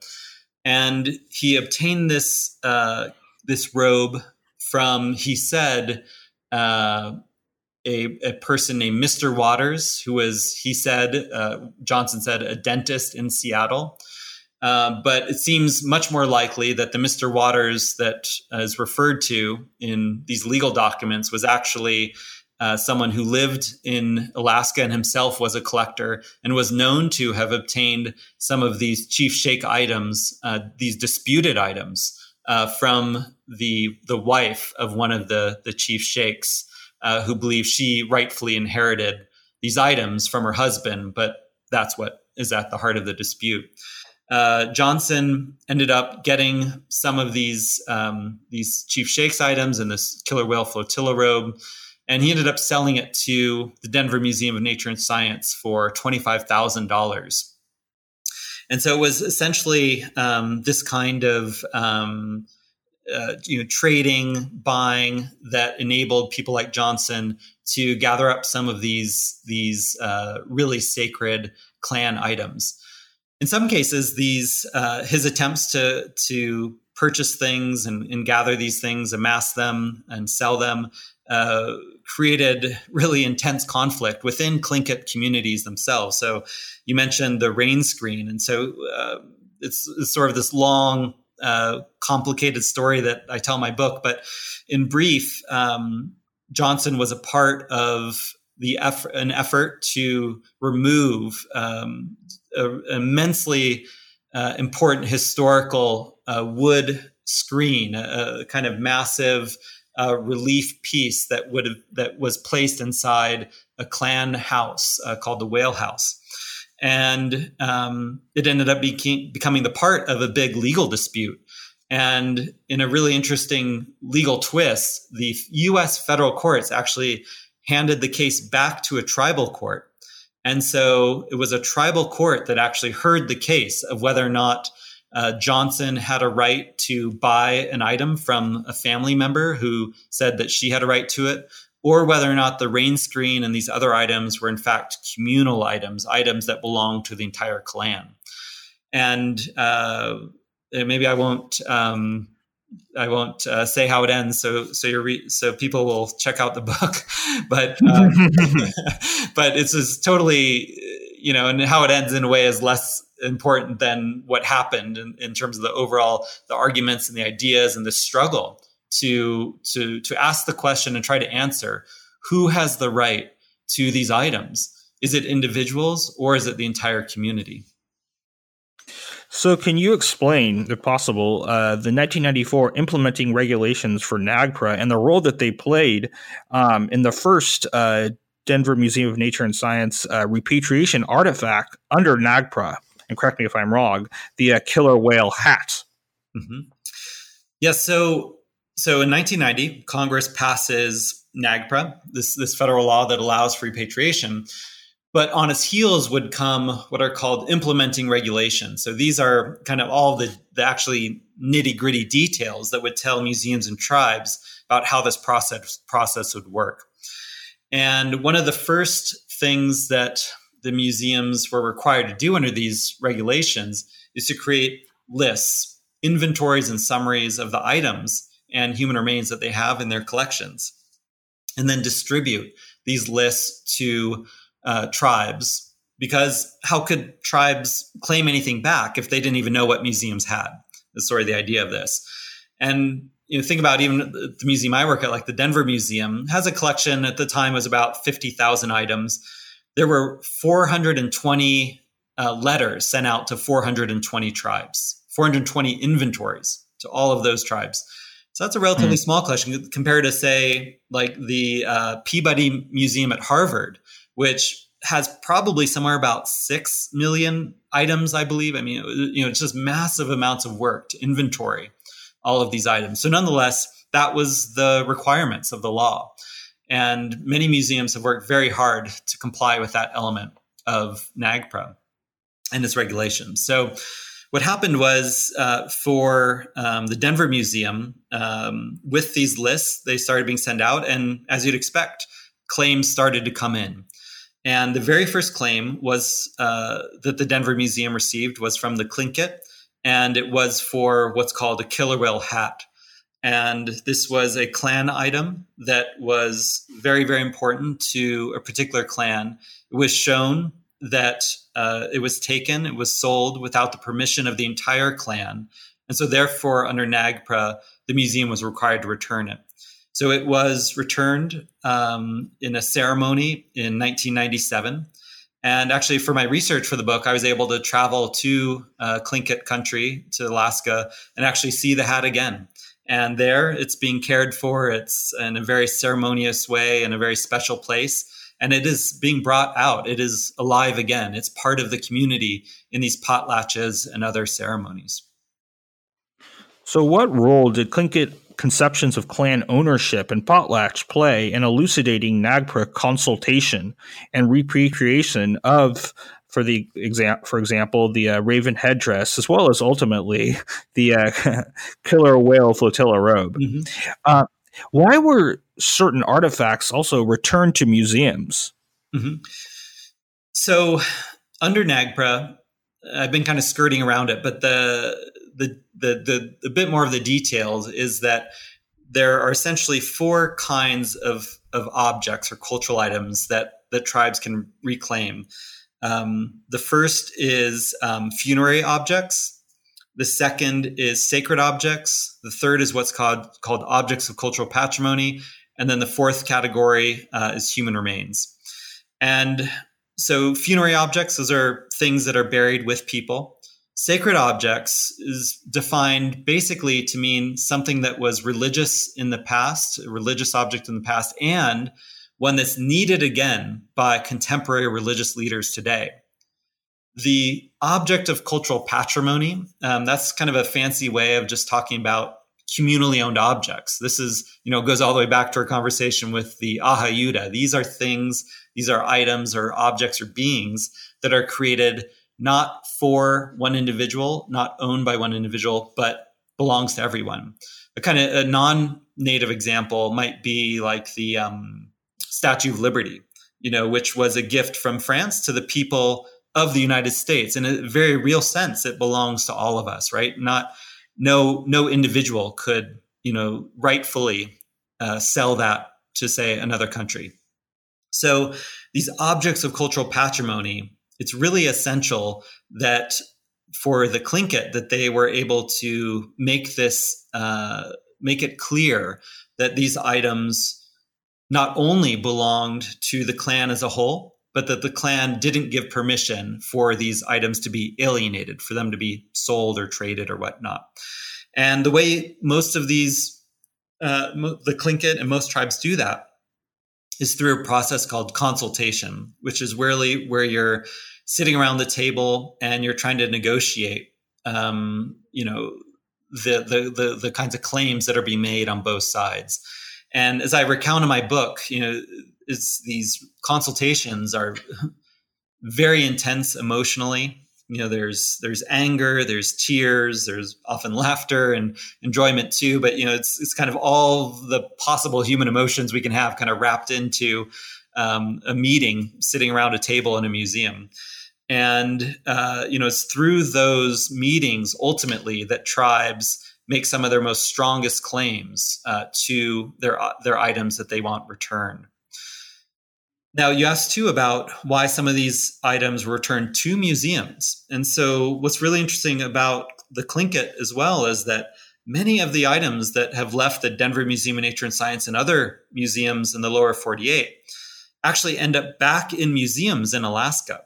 And he obtained this uh, this robe from, he said, uh, A, a person named Mister Waters, who was, he said, uh, Johnson said, a dentist in Seattle. Uh, but it seems much more likely that the Mister Waters that is referred to in these legal documents was actually uh, someone who lived in Alaska and himself was a collector and was known to have obtained some of these Chief Shake items, uh, these disputed items, uh, from the the wife of one of the, the Chief Shakes. Uh, who believes she rightfully inherited these items from her husband, but that's what is at the heart of the dispute. Uh, Johnson ended up getting some of these um, these Chief Shakes items and this killer whale flotilla robe, and he ended up selling it to the Denver Museum of Nature and Science for twenty-five thousand dollars. And so it was essentially um, this kind of um, Uh, you know, trading, buying that enabled people like Johnson to gather up some of these these uh, really sacred clan items. In some cases, these uh, his attempts to to purchase things and, and gather these things, amass them, and sell them uh, created really intense conflict within Tlingit communities themselves. So you mentioned the rain screen, and so uh, it's, it's sort of this long, Uh, complicated story that I tell in my book. But in brief, um, Johnson was a part of the effort, an effort to remove um, an immensely uh, important historical uh, wood screen, a, a kind of massive uh, relief piece that would have, that was placed inside a clan house uh, called the Whale House. And um, it ended up beca- becoming the part of a big legal dispute. And in a really interesting legal twist, the U S federal courts actually handed the case back to a tribal court. And so it was a tribal court that actually heard the case of whether or not uh, Johnson had a right to buy an item from a family member who said that she had a right to it, or whether or not the rain screen and these other items were in fact communal items, items that belonged to the entire clan. And uh, maybe I won't um, I won't uh, say how it ends, so so you re- so people will check out the book. But um, but it's just totally, you know, and how it ends in a way is less important than what happened in, in terms of the overall the arguments and the ideas and the struggle to, to, to ask the question and try to answer, who has the right to these items? Is it individuals or is it the entire community? So can you explain, if possible, uh, the nineteen ninety-four implementing regulations for NAGPRA and the role that they played um, in the first uh, Denver Museum of Nature and Science uh, repatriation artifact under NAGPRA? And correct me if I'm wrong, the uh, killer whale hat. Mm-hmm. Yeah, so so in nineteen ninety, Congress passes NAGPRA, this, this federal law that allows for repatriation. But on its heels would come what are called implementing regulations. So these are kind of all the, the actually nitty-gritty details that would tell museums and tribes about how this process process would work. And one of the first things that the museums were required to do under these regulations is to create lists, inventories and summaries of the items and human remains that they have in their collections, and then distribute these lists to Uh, tribes, because how could tribes claim anything back if they didn't even know what museums had? That's sort of the idea of this. And you know, think about even the museum I work at, like the Denver Museum, has a collection at the time was about fifty thousand items. There were four hundred twenty uh, letters sent out to four hundred twenty tribes, four hundred twenty inventories to all of those tribes. So that's a relatively mm. small collection compared to, say, like the uh, Peabody Museum at Harvard, which has probably somewhere about six million items, I believe. I mean, you know, it's just massive amounts of work to inventory all of these items. So nonetheless, that was the requirements of the law. And many museums have worked very hard to comply with that element of NAGPRA and its regulations. So what happened was uh, for um, the Denver Museum, um, with these lists, they started being sent out. And as you'd expect, claims started to come in. And the very first claim was uh, that the Denver Museum received was from the Tlingit, and it was for what's called a killer whale hat. And this was a clan item that was very, very important to a particular clan. It was shown that uh, it was taken, it was sold without the permission of the entire clan. And so therefore, under NAGPRA, the museum was required to return it. So it was returned um, in a ceremony in nineteen ninety-seven. And actually, for my research for the book, I was able to travel to uh, Tlingit country, to Alaska, and actually see the hat again. And there, it's being cared for. It's in a very ceremonious way, in a very special place. And it is being brought out. It is alive again. It's part of the community in these potlatches and other ceremonies. So what role did Tlingit conceptions of clan ownership and potlatch play in elucidating NAGPRA consultation and repatriation of, for the exam- for example, the uh, raven headdress, as well as ultimately the uh, killer whale flotilla robe? Mm-hmm. Uh, why were certain artifacts also returned to museums? Mm-hmm. So under NAGPRA, I've been kind of skirting around it, but the The, the the the bit more of the details is that there are essentially four kinds of of objects or cultural items that that tribes can reclaim. Um, the first is um, funerary objects. The second is sacred objects. The third is what's called called objects of cultural patrimony, and then the fourth category uh, is human remains. And so, funerary objects, those are things that are buried with people. Sacred objects is defined basically to mean something that was religious in the past, a religious object in the past, and one that's needed again by contemporary religious leaders today. The object of cultural patrimony, um, that's kind of a fancy way of just talking about communally owned objects. This is, you know, goes all the way back to our conversation with the Ahayuda. These are things, these are items or objects or beings that are created not for one individual, not owned by one individual, but belongs to everyone. A kind of a non-native example might be like the um, Statue of Liberty, you know, which was a gift from France to the people of the United States. In a very real sense, it belongs to all of us, right? Not no no individual could, you know, rightfully uh, sell that to, say, another country. So these objects of cultural patrimony, it's really essential that for the Tlingit that they were able to make this uh, make it clear that these items not only belonged to the clan as a whole, but that the clan didn't give permission for these items to be alienated, for them to be sold or traded or whatnot. And the way most of these, uh, the Tlingit and most tribes do that is through a process called consultation, which is really where you're sitting around the table and you're trying to negotiate, um, you know, the, the the the kinds of claims that are being made on both sides. And as I recount in my book, you know, it's these consultations are very intense emotionally. You know, there's there's anger, there's tears, there's often laughter and enjoyment too. But you know, it's it's kind of all the possible human emotions we can have, kind of wrapped into um, a meeting, sitting around a table in a museum. And uh, you know, it's through those meetings ultimately that tribes make some of their most strongest claims uh, to their their items that they want returned. Now, you asked too about why some of these items were returned to museums. And so what's really interesting about the Tlingit as well is that many of the items that have left the Denver Museum of Nature and Science and other museums in the lower forty-eight actually end up back in museums in Alaska.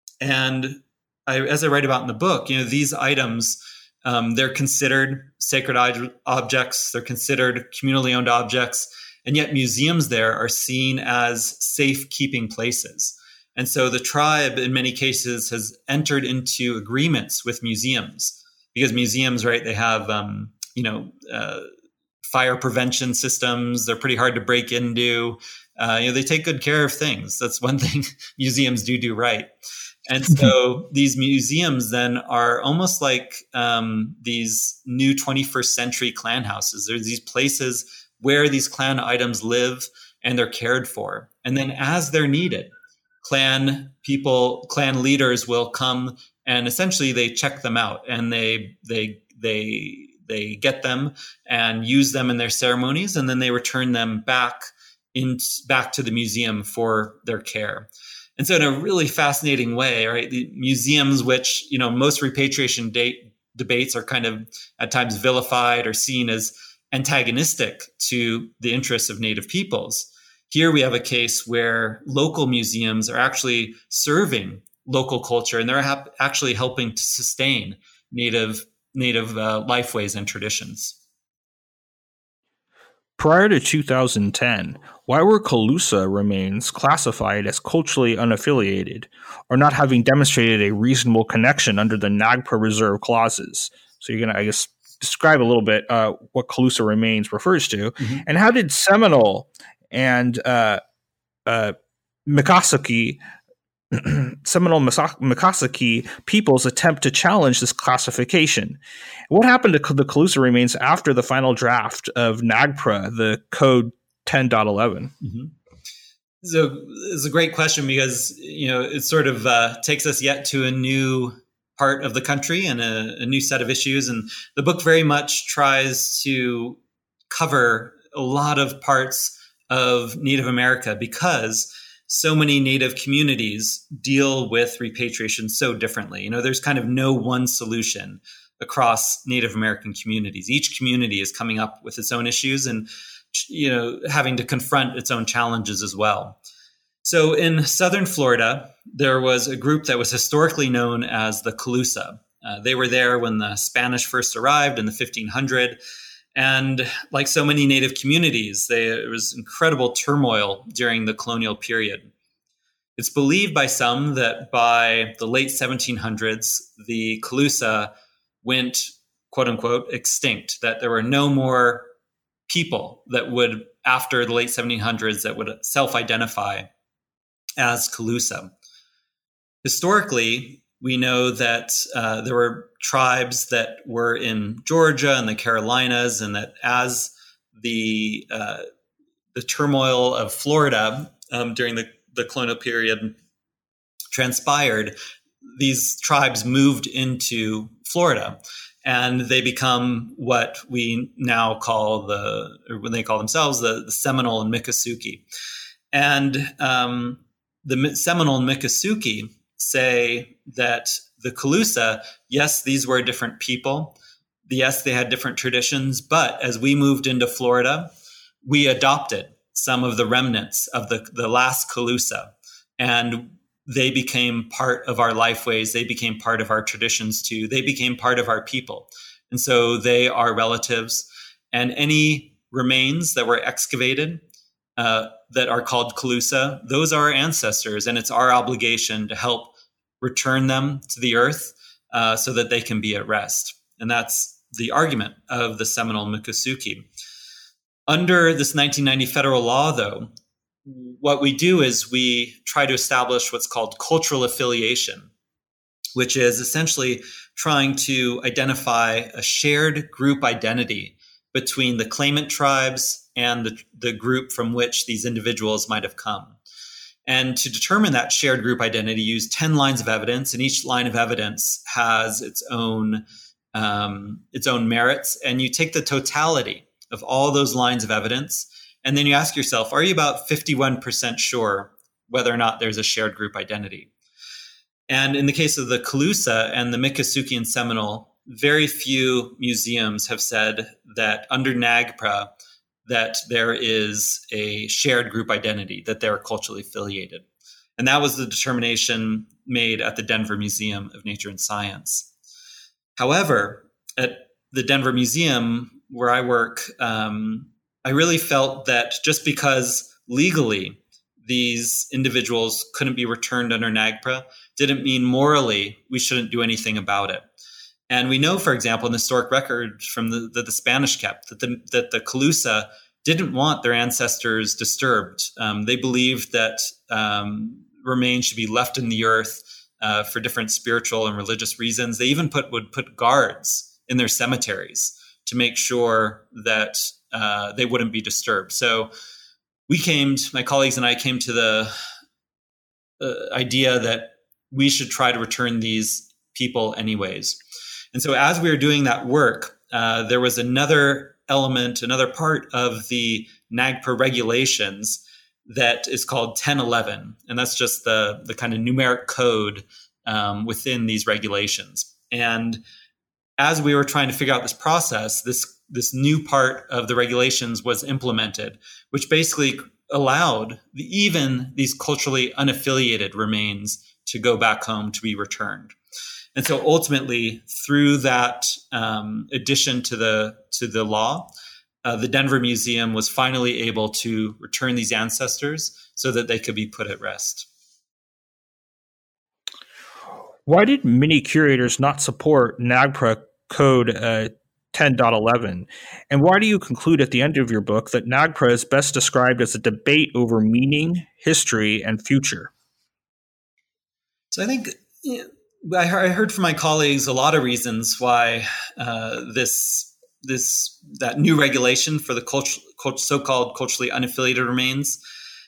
And I, as I write about in the book, you know, these items, um, they're considered sacred objects, they're considered communally owned objects, and yet museums there are seen as safekeeping places. And so the tribe, in many cases, has entered into agreements with museums because museums, right, they have, um, you know, uh, fire prevention systems. They're pretty hard to break into. Uh, you know, they take good care of things. That's one thing museums do do right. And so these museums then are almost like um, these new twenty-first century clan houses. There's these places where these clan items live and they're cared for. And then as they're needed, clan people, clan leaders will come and essentially they check them out and they they they they get them and use them in their ceremonies, and then they return them back in back to the museum for their care. And so in a really fascinating way, right, the museums, which, you know, most repatriation date debates are kind of at times vilified or seen as antagonistic to the interests of Native peoples. Here we have a case where local museums are actually serving local culture, and they're hap- actually helping to sustain Native Native uh, lifeways and traditions. Prior to two thousand ten, why were Calusa remains classified as culturally unaffiliated, or not having demonstrated a reasonable connection under the NAGPRA reserve clauses? So you're going to, I guess, describe a little bit uh, what Calusa remains refers to, mm-hmm. and how did Seminole and uh, uh, Miccosukee, Seminole Miccosukee peoples attempt to challenge this classification? What happened to the Calusa remains after the final draft of NAGPRA, the Code ten point eleven? Mm-hmm. So it's a great question because, you know, it sort of uh, takes us yet to a new part of the country and a, a new set of issues. And the book very much tries to cover a lot of parts of Native America because so many Native communities deal with repatriation so differently. You know, there's kind of no one solution across Native American communities. Each community is coming up with its own issues and, you know, having to confront its own challenges as well. So in southern Florida, there was a group that was historically known as the Calusa. Uh, they were there when the Spanish first arrived in the fifteen hundreds. And like so many Native communities, they, there was incredible turmoil during the colonial period. It's believed by some that by the late seventeen hundreds, the Calusa went, quote unquote, extinct, that there were no more people that would, after the late seventeen hundreds, that would self-identify as Calusa. Historically, we know that uh, there were tribes that were in Georgia and the Carolinas, and that as the uh, the turmoil of Florida um, during the, the colonial period transpired, these tribes moved into Florida, and they become what we now call the, or when they call themselves, the, the Seminole and Miccosukee. And um, the Seminole and Miccosukee say that the Calusa, yes, these were different people, yes, they had different traditions, but as we moved into Florida, we adopted some of the remnants of the, the last Calusa, and they became part of our lifeways. They became part of our traditions too. They became part of our people. And so they are relatives, and any remains that were excavated uh, that are called Calusa, those are our ancestors, and it's our obligation to help return them to the earth uh, so that they can be at rest. And that's the argument of the Seminole Miccosukee. Under this nineteen ninety federal law, though, what we do is we try to establish what's called cultural affiliation, which is essentially trying to identify a shared group identity between the claimant tribes and the, the group from which these individuals might have come. And to determine that shared group identity, use ten lines of evidence, and each line of evidence has its own um, its own merits. And you take the totality of all those lines of evidence, and then you ask yourself, are you about fifty-one percent sure whether or not there's a shared group identity? And in the case of the Calusa and the Miccosukee and Seminole, very few museums have said that under NAGPRA that there is a shared group identity, that they're culturally affiliated. And that was the determination made at the Denver Museum of Nature and Science. However, at the Denver Museum, where I work, um, I really felt that just because legally these individuals couldn't be returned under NAGPRA didn't mean morally we shouldn't do anything about it. And we know, for example, in the historic record from the, that the Spanish kept, that the, that the Calusa didn't want their ancestors disturbed. Um, they believed that um, remains should be left in the earth uh, for different spiritual and religious reasons. They even put would put guards in their cemeteries to make sure that uh, they wouldn't be disturbed. So we came, my colleagues and I came to the uh, idea that we should try to return these people anyways. And so as we were doing that work, uh, there was another element, another part of the NAGPRA regulations that is called ten eleven. And that's just the, the kind of numeric code um, within these regulations. And as we were trying to figure out this process, this, this new part of the regulations was implemented, which basically allowed the, even these culturally unaffiliated remains to go back home to be returned. And so ultimately, through that um, addition to the to the law, uh, the Denver Museum was finally able to return these ancestors so that they could be put at rest. Why did many curators not support NAGPRA Code uh, ten point eleven? And why do you conclude at the end of your book that NAGPRA is best described as a debate over meaning, history, and future? So I think... You know, I heard from my colleagues a lot of reasons why uh, this this that new regulation for the culture, so-called culturally unaffiliated remains,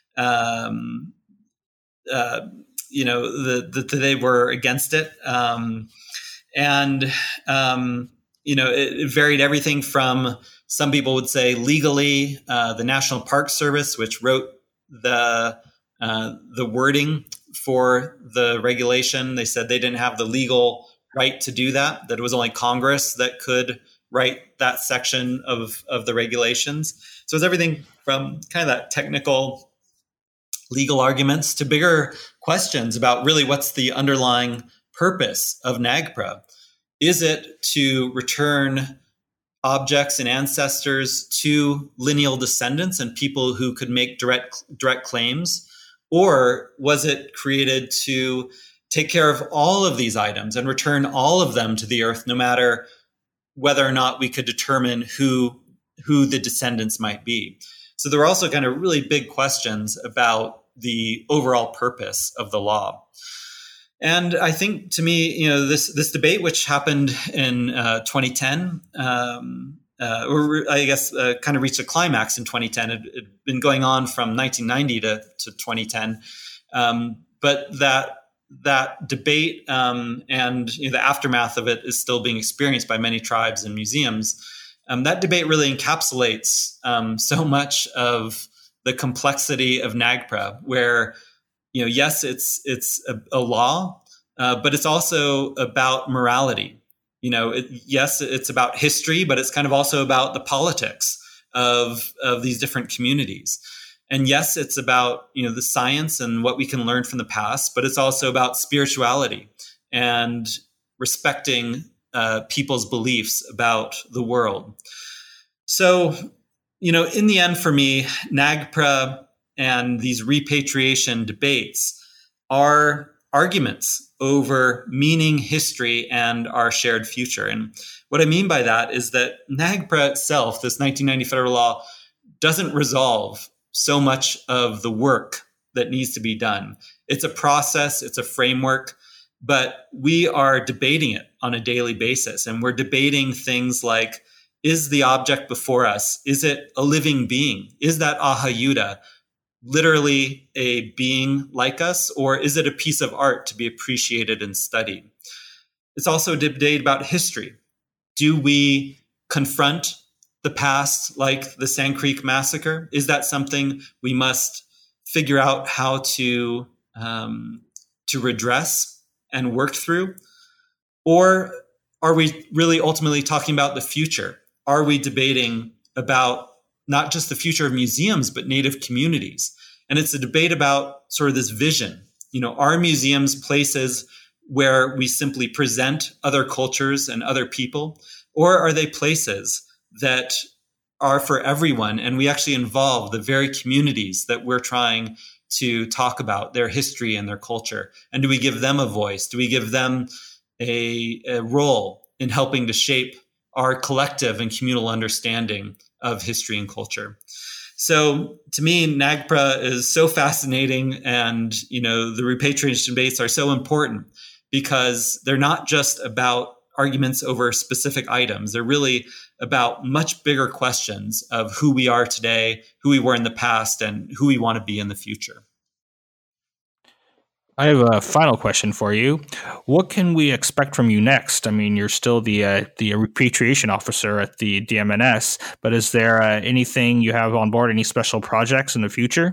um, uh, you know, the, the, they were against it, um, and um, you know, it, it varied everything from some people would say legally, uh, the National Park Service, which wrote the uh, the wording for the regulation. They said they didn't have the legal right to do that, that it was only Congress that could write that section of, of the regulations. So it's everything from kind of that technical legal arguments to bigger questions about really what's the underlying purpose of NAGPRA. Is it to return objects and ancestors to lineal descendants and people who could make direct direct claims? Or was it created to take care of all of these items and return all of them to the earth, no matter whether or not we could determine who, who the descendants might be? So there were also kind of really big questions about the overall purpose of the law. And I think, to me, you know, this this debate, which happened in uh, twenty ten, um, Uh, or I guess uh, kind of reached a climax in twenty ten. It had been going on from nineteen ninety to, to twenty ten. Um, but that that debate um, and you know, the aftermath of it is still being experienced by many tribes and museums. Um, that debate really encapsulates um, so much of the complexity of NAGPRA, where, you know, yes, it's it's a, a law, uh, but it's also about morality. You know, it, yes, it's about history, but it's kind of also about the politics of of these different communities. And yes, it's about, you know, the science and what we can learn from the past, but it's also about spirituality and respecting uh, people's beliefs about the world. So, you know, in the end, for me, NAGPRA and these repatriation debates are arguments over meaning, history, and our shared future. And what I mean by that is that NAGPRA itself, this nineteen ninety federal law, doesn't resolve so much of the work that needs to be done. It's a process, it's a framework, but we are debating it on a daily basis. And we're debating things like, is the object before us, is it a living being? Is that Ahayuda literally a being like us, or is it a piece of art to be appreciated and studied? It's also a debate about history. Do we confront the past like the Sand Creek Massacre? Is that something we must figure out how to, um, to redress and work through? Or are we really ultimately talking about the future? Are we debating about not just the future of museums, but Native communities? And it's a debate about sort of this vision. You know, are museums places where we simply present other cultures and other people? Or are they places that are for everyone, and we actually involve the very communities that we're trying to talk about, their history and their culture? And do we give them a voice? Do we give them a, a role in helping to shape our collective and communal understanding of history and culture? So to me, NAGPRA is so fascinating, and you know, the repatriation debates are so important because they're not just about arguments over specific items. They're really about much bigger questions of who we are today, who we were in the past, and who we want to be in the future. I have a final question for you. What can we expect from you next? I mean, you're still the uh, the repatriation officer at the D M N S, but is there uh, anything you have on board, any special projects in the future?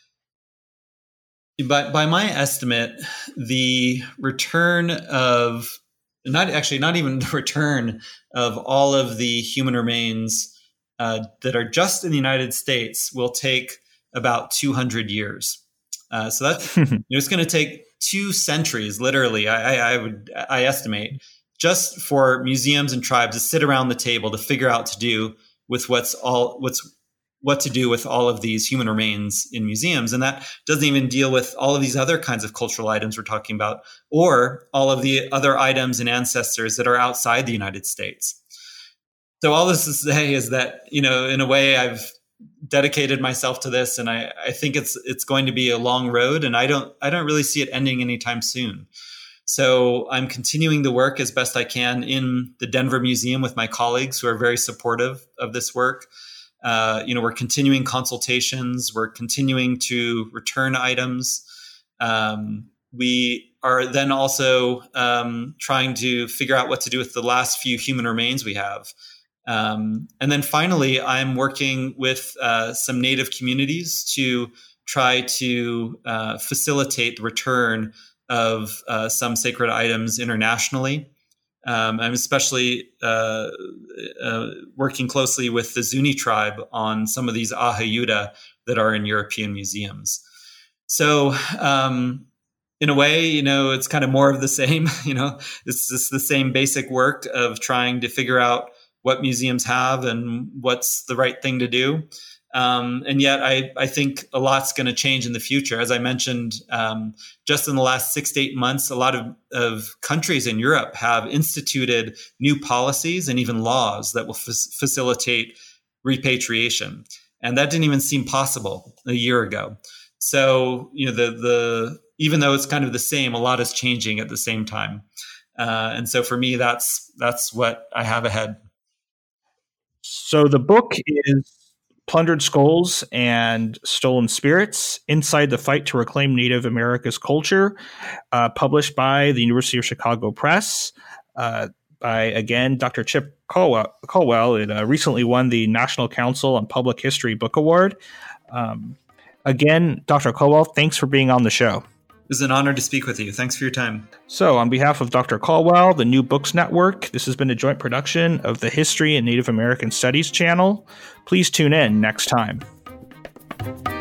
But by my estimate, the return of Not actually, not even the return of all of the human remains uh, that are just in the United States will take about two hundred years. Uh, so that's you know, it's going to take two centuries, literally. I, I, I would I estimate, just for museums and tribes to sit around the table to figure out to do with what's all what's what to do with all of these human remains in museums. And that doesn't even deal with all of these other kinds of cultural items we're talking about, or all of the other items and ancestors that are outside the United States. So all this to say is that, you know, in a way, I've dedicated myself to this, and I, I think it's it's going to be a long road, and I don't I don't really see it ending anytime soon. So I'm continuing the work as best I can in the Denver Museum with my colleagues who are very supportive of this work. Uh, you know, we're continuing consultations. We're continuing to return items. Um, we are then also um, trying to figure out what to do with the last few human remains we have. Um, and then finally, I'm working with uh, some Native communities to try to uh, facilitate the return of uh, some sacred items internationally. Um, I'm especially uh, uh, working closely with the Zuni tribe on some of these Ahayuda that are in European museums. So, um, in a way, you know, it's kind of more of the same. You know, it's just the same basic work of trying to figure out what museums have and what's the right thing to do. Um, and yet I, I think a lot's going to change in the future. As I mentioned, um, just in the last six to eight months, a lot of, of countries in Europe have instituted new policies and even laws that will f- facilitate repatriation. And that didn't even seem possible a year ago. So, you know, the, the, even though it's kind of the same, a lot is changing at the same time. Uh, and so for me, that's, that's what I have ahead. So the book is Plundered Skulls and Stolen Spirits, Inside the Fight to Reclaim Native America's Culture, uh, published by the University of Chicago Press, uh, by, again, Doctor Chip Colwell. Colwell. It uh, recently won the National Council on Public History Book Award. Um, again, Doctor Colwell, thanks for being on the show. was an honor to speak with you. Thanks for your time. So, on behalf of Doctor Caldwell, the New Books Network, this has been a joint production of the History and Native American Studies channel. Please tune in next time.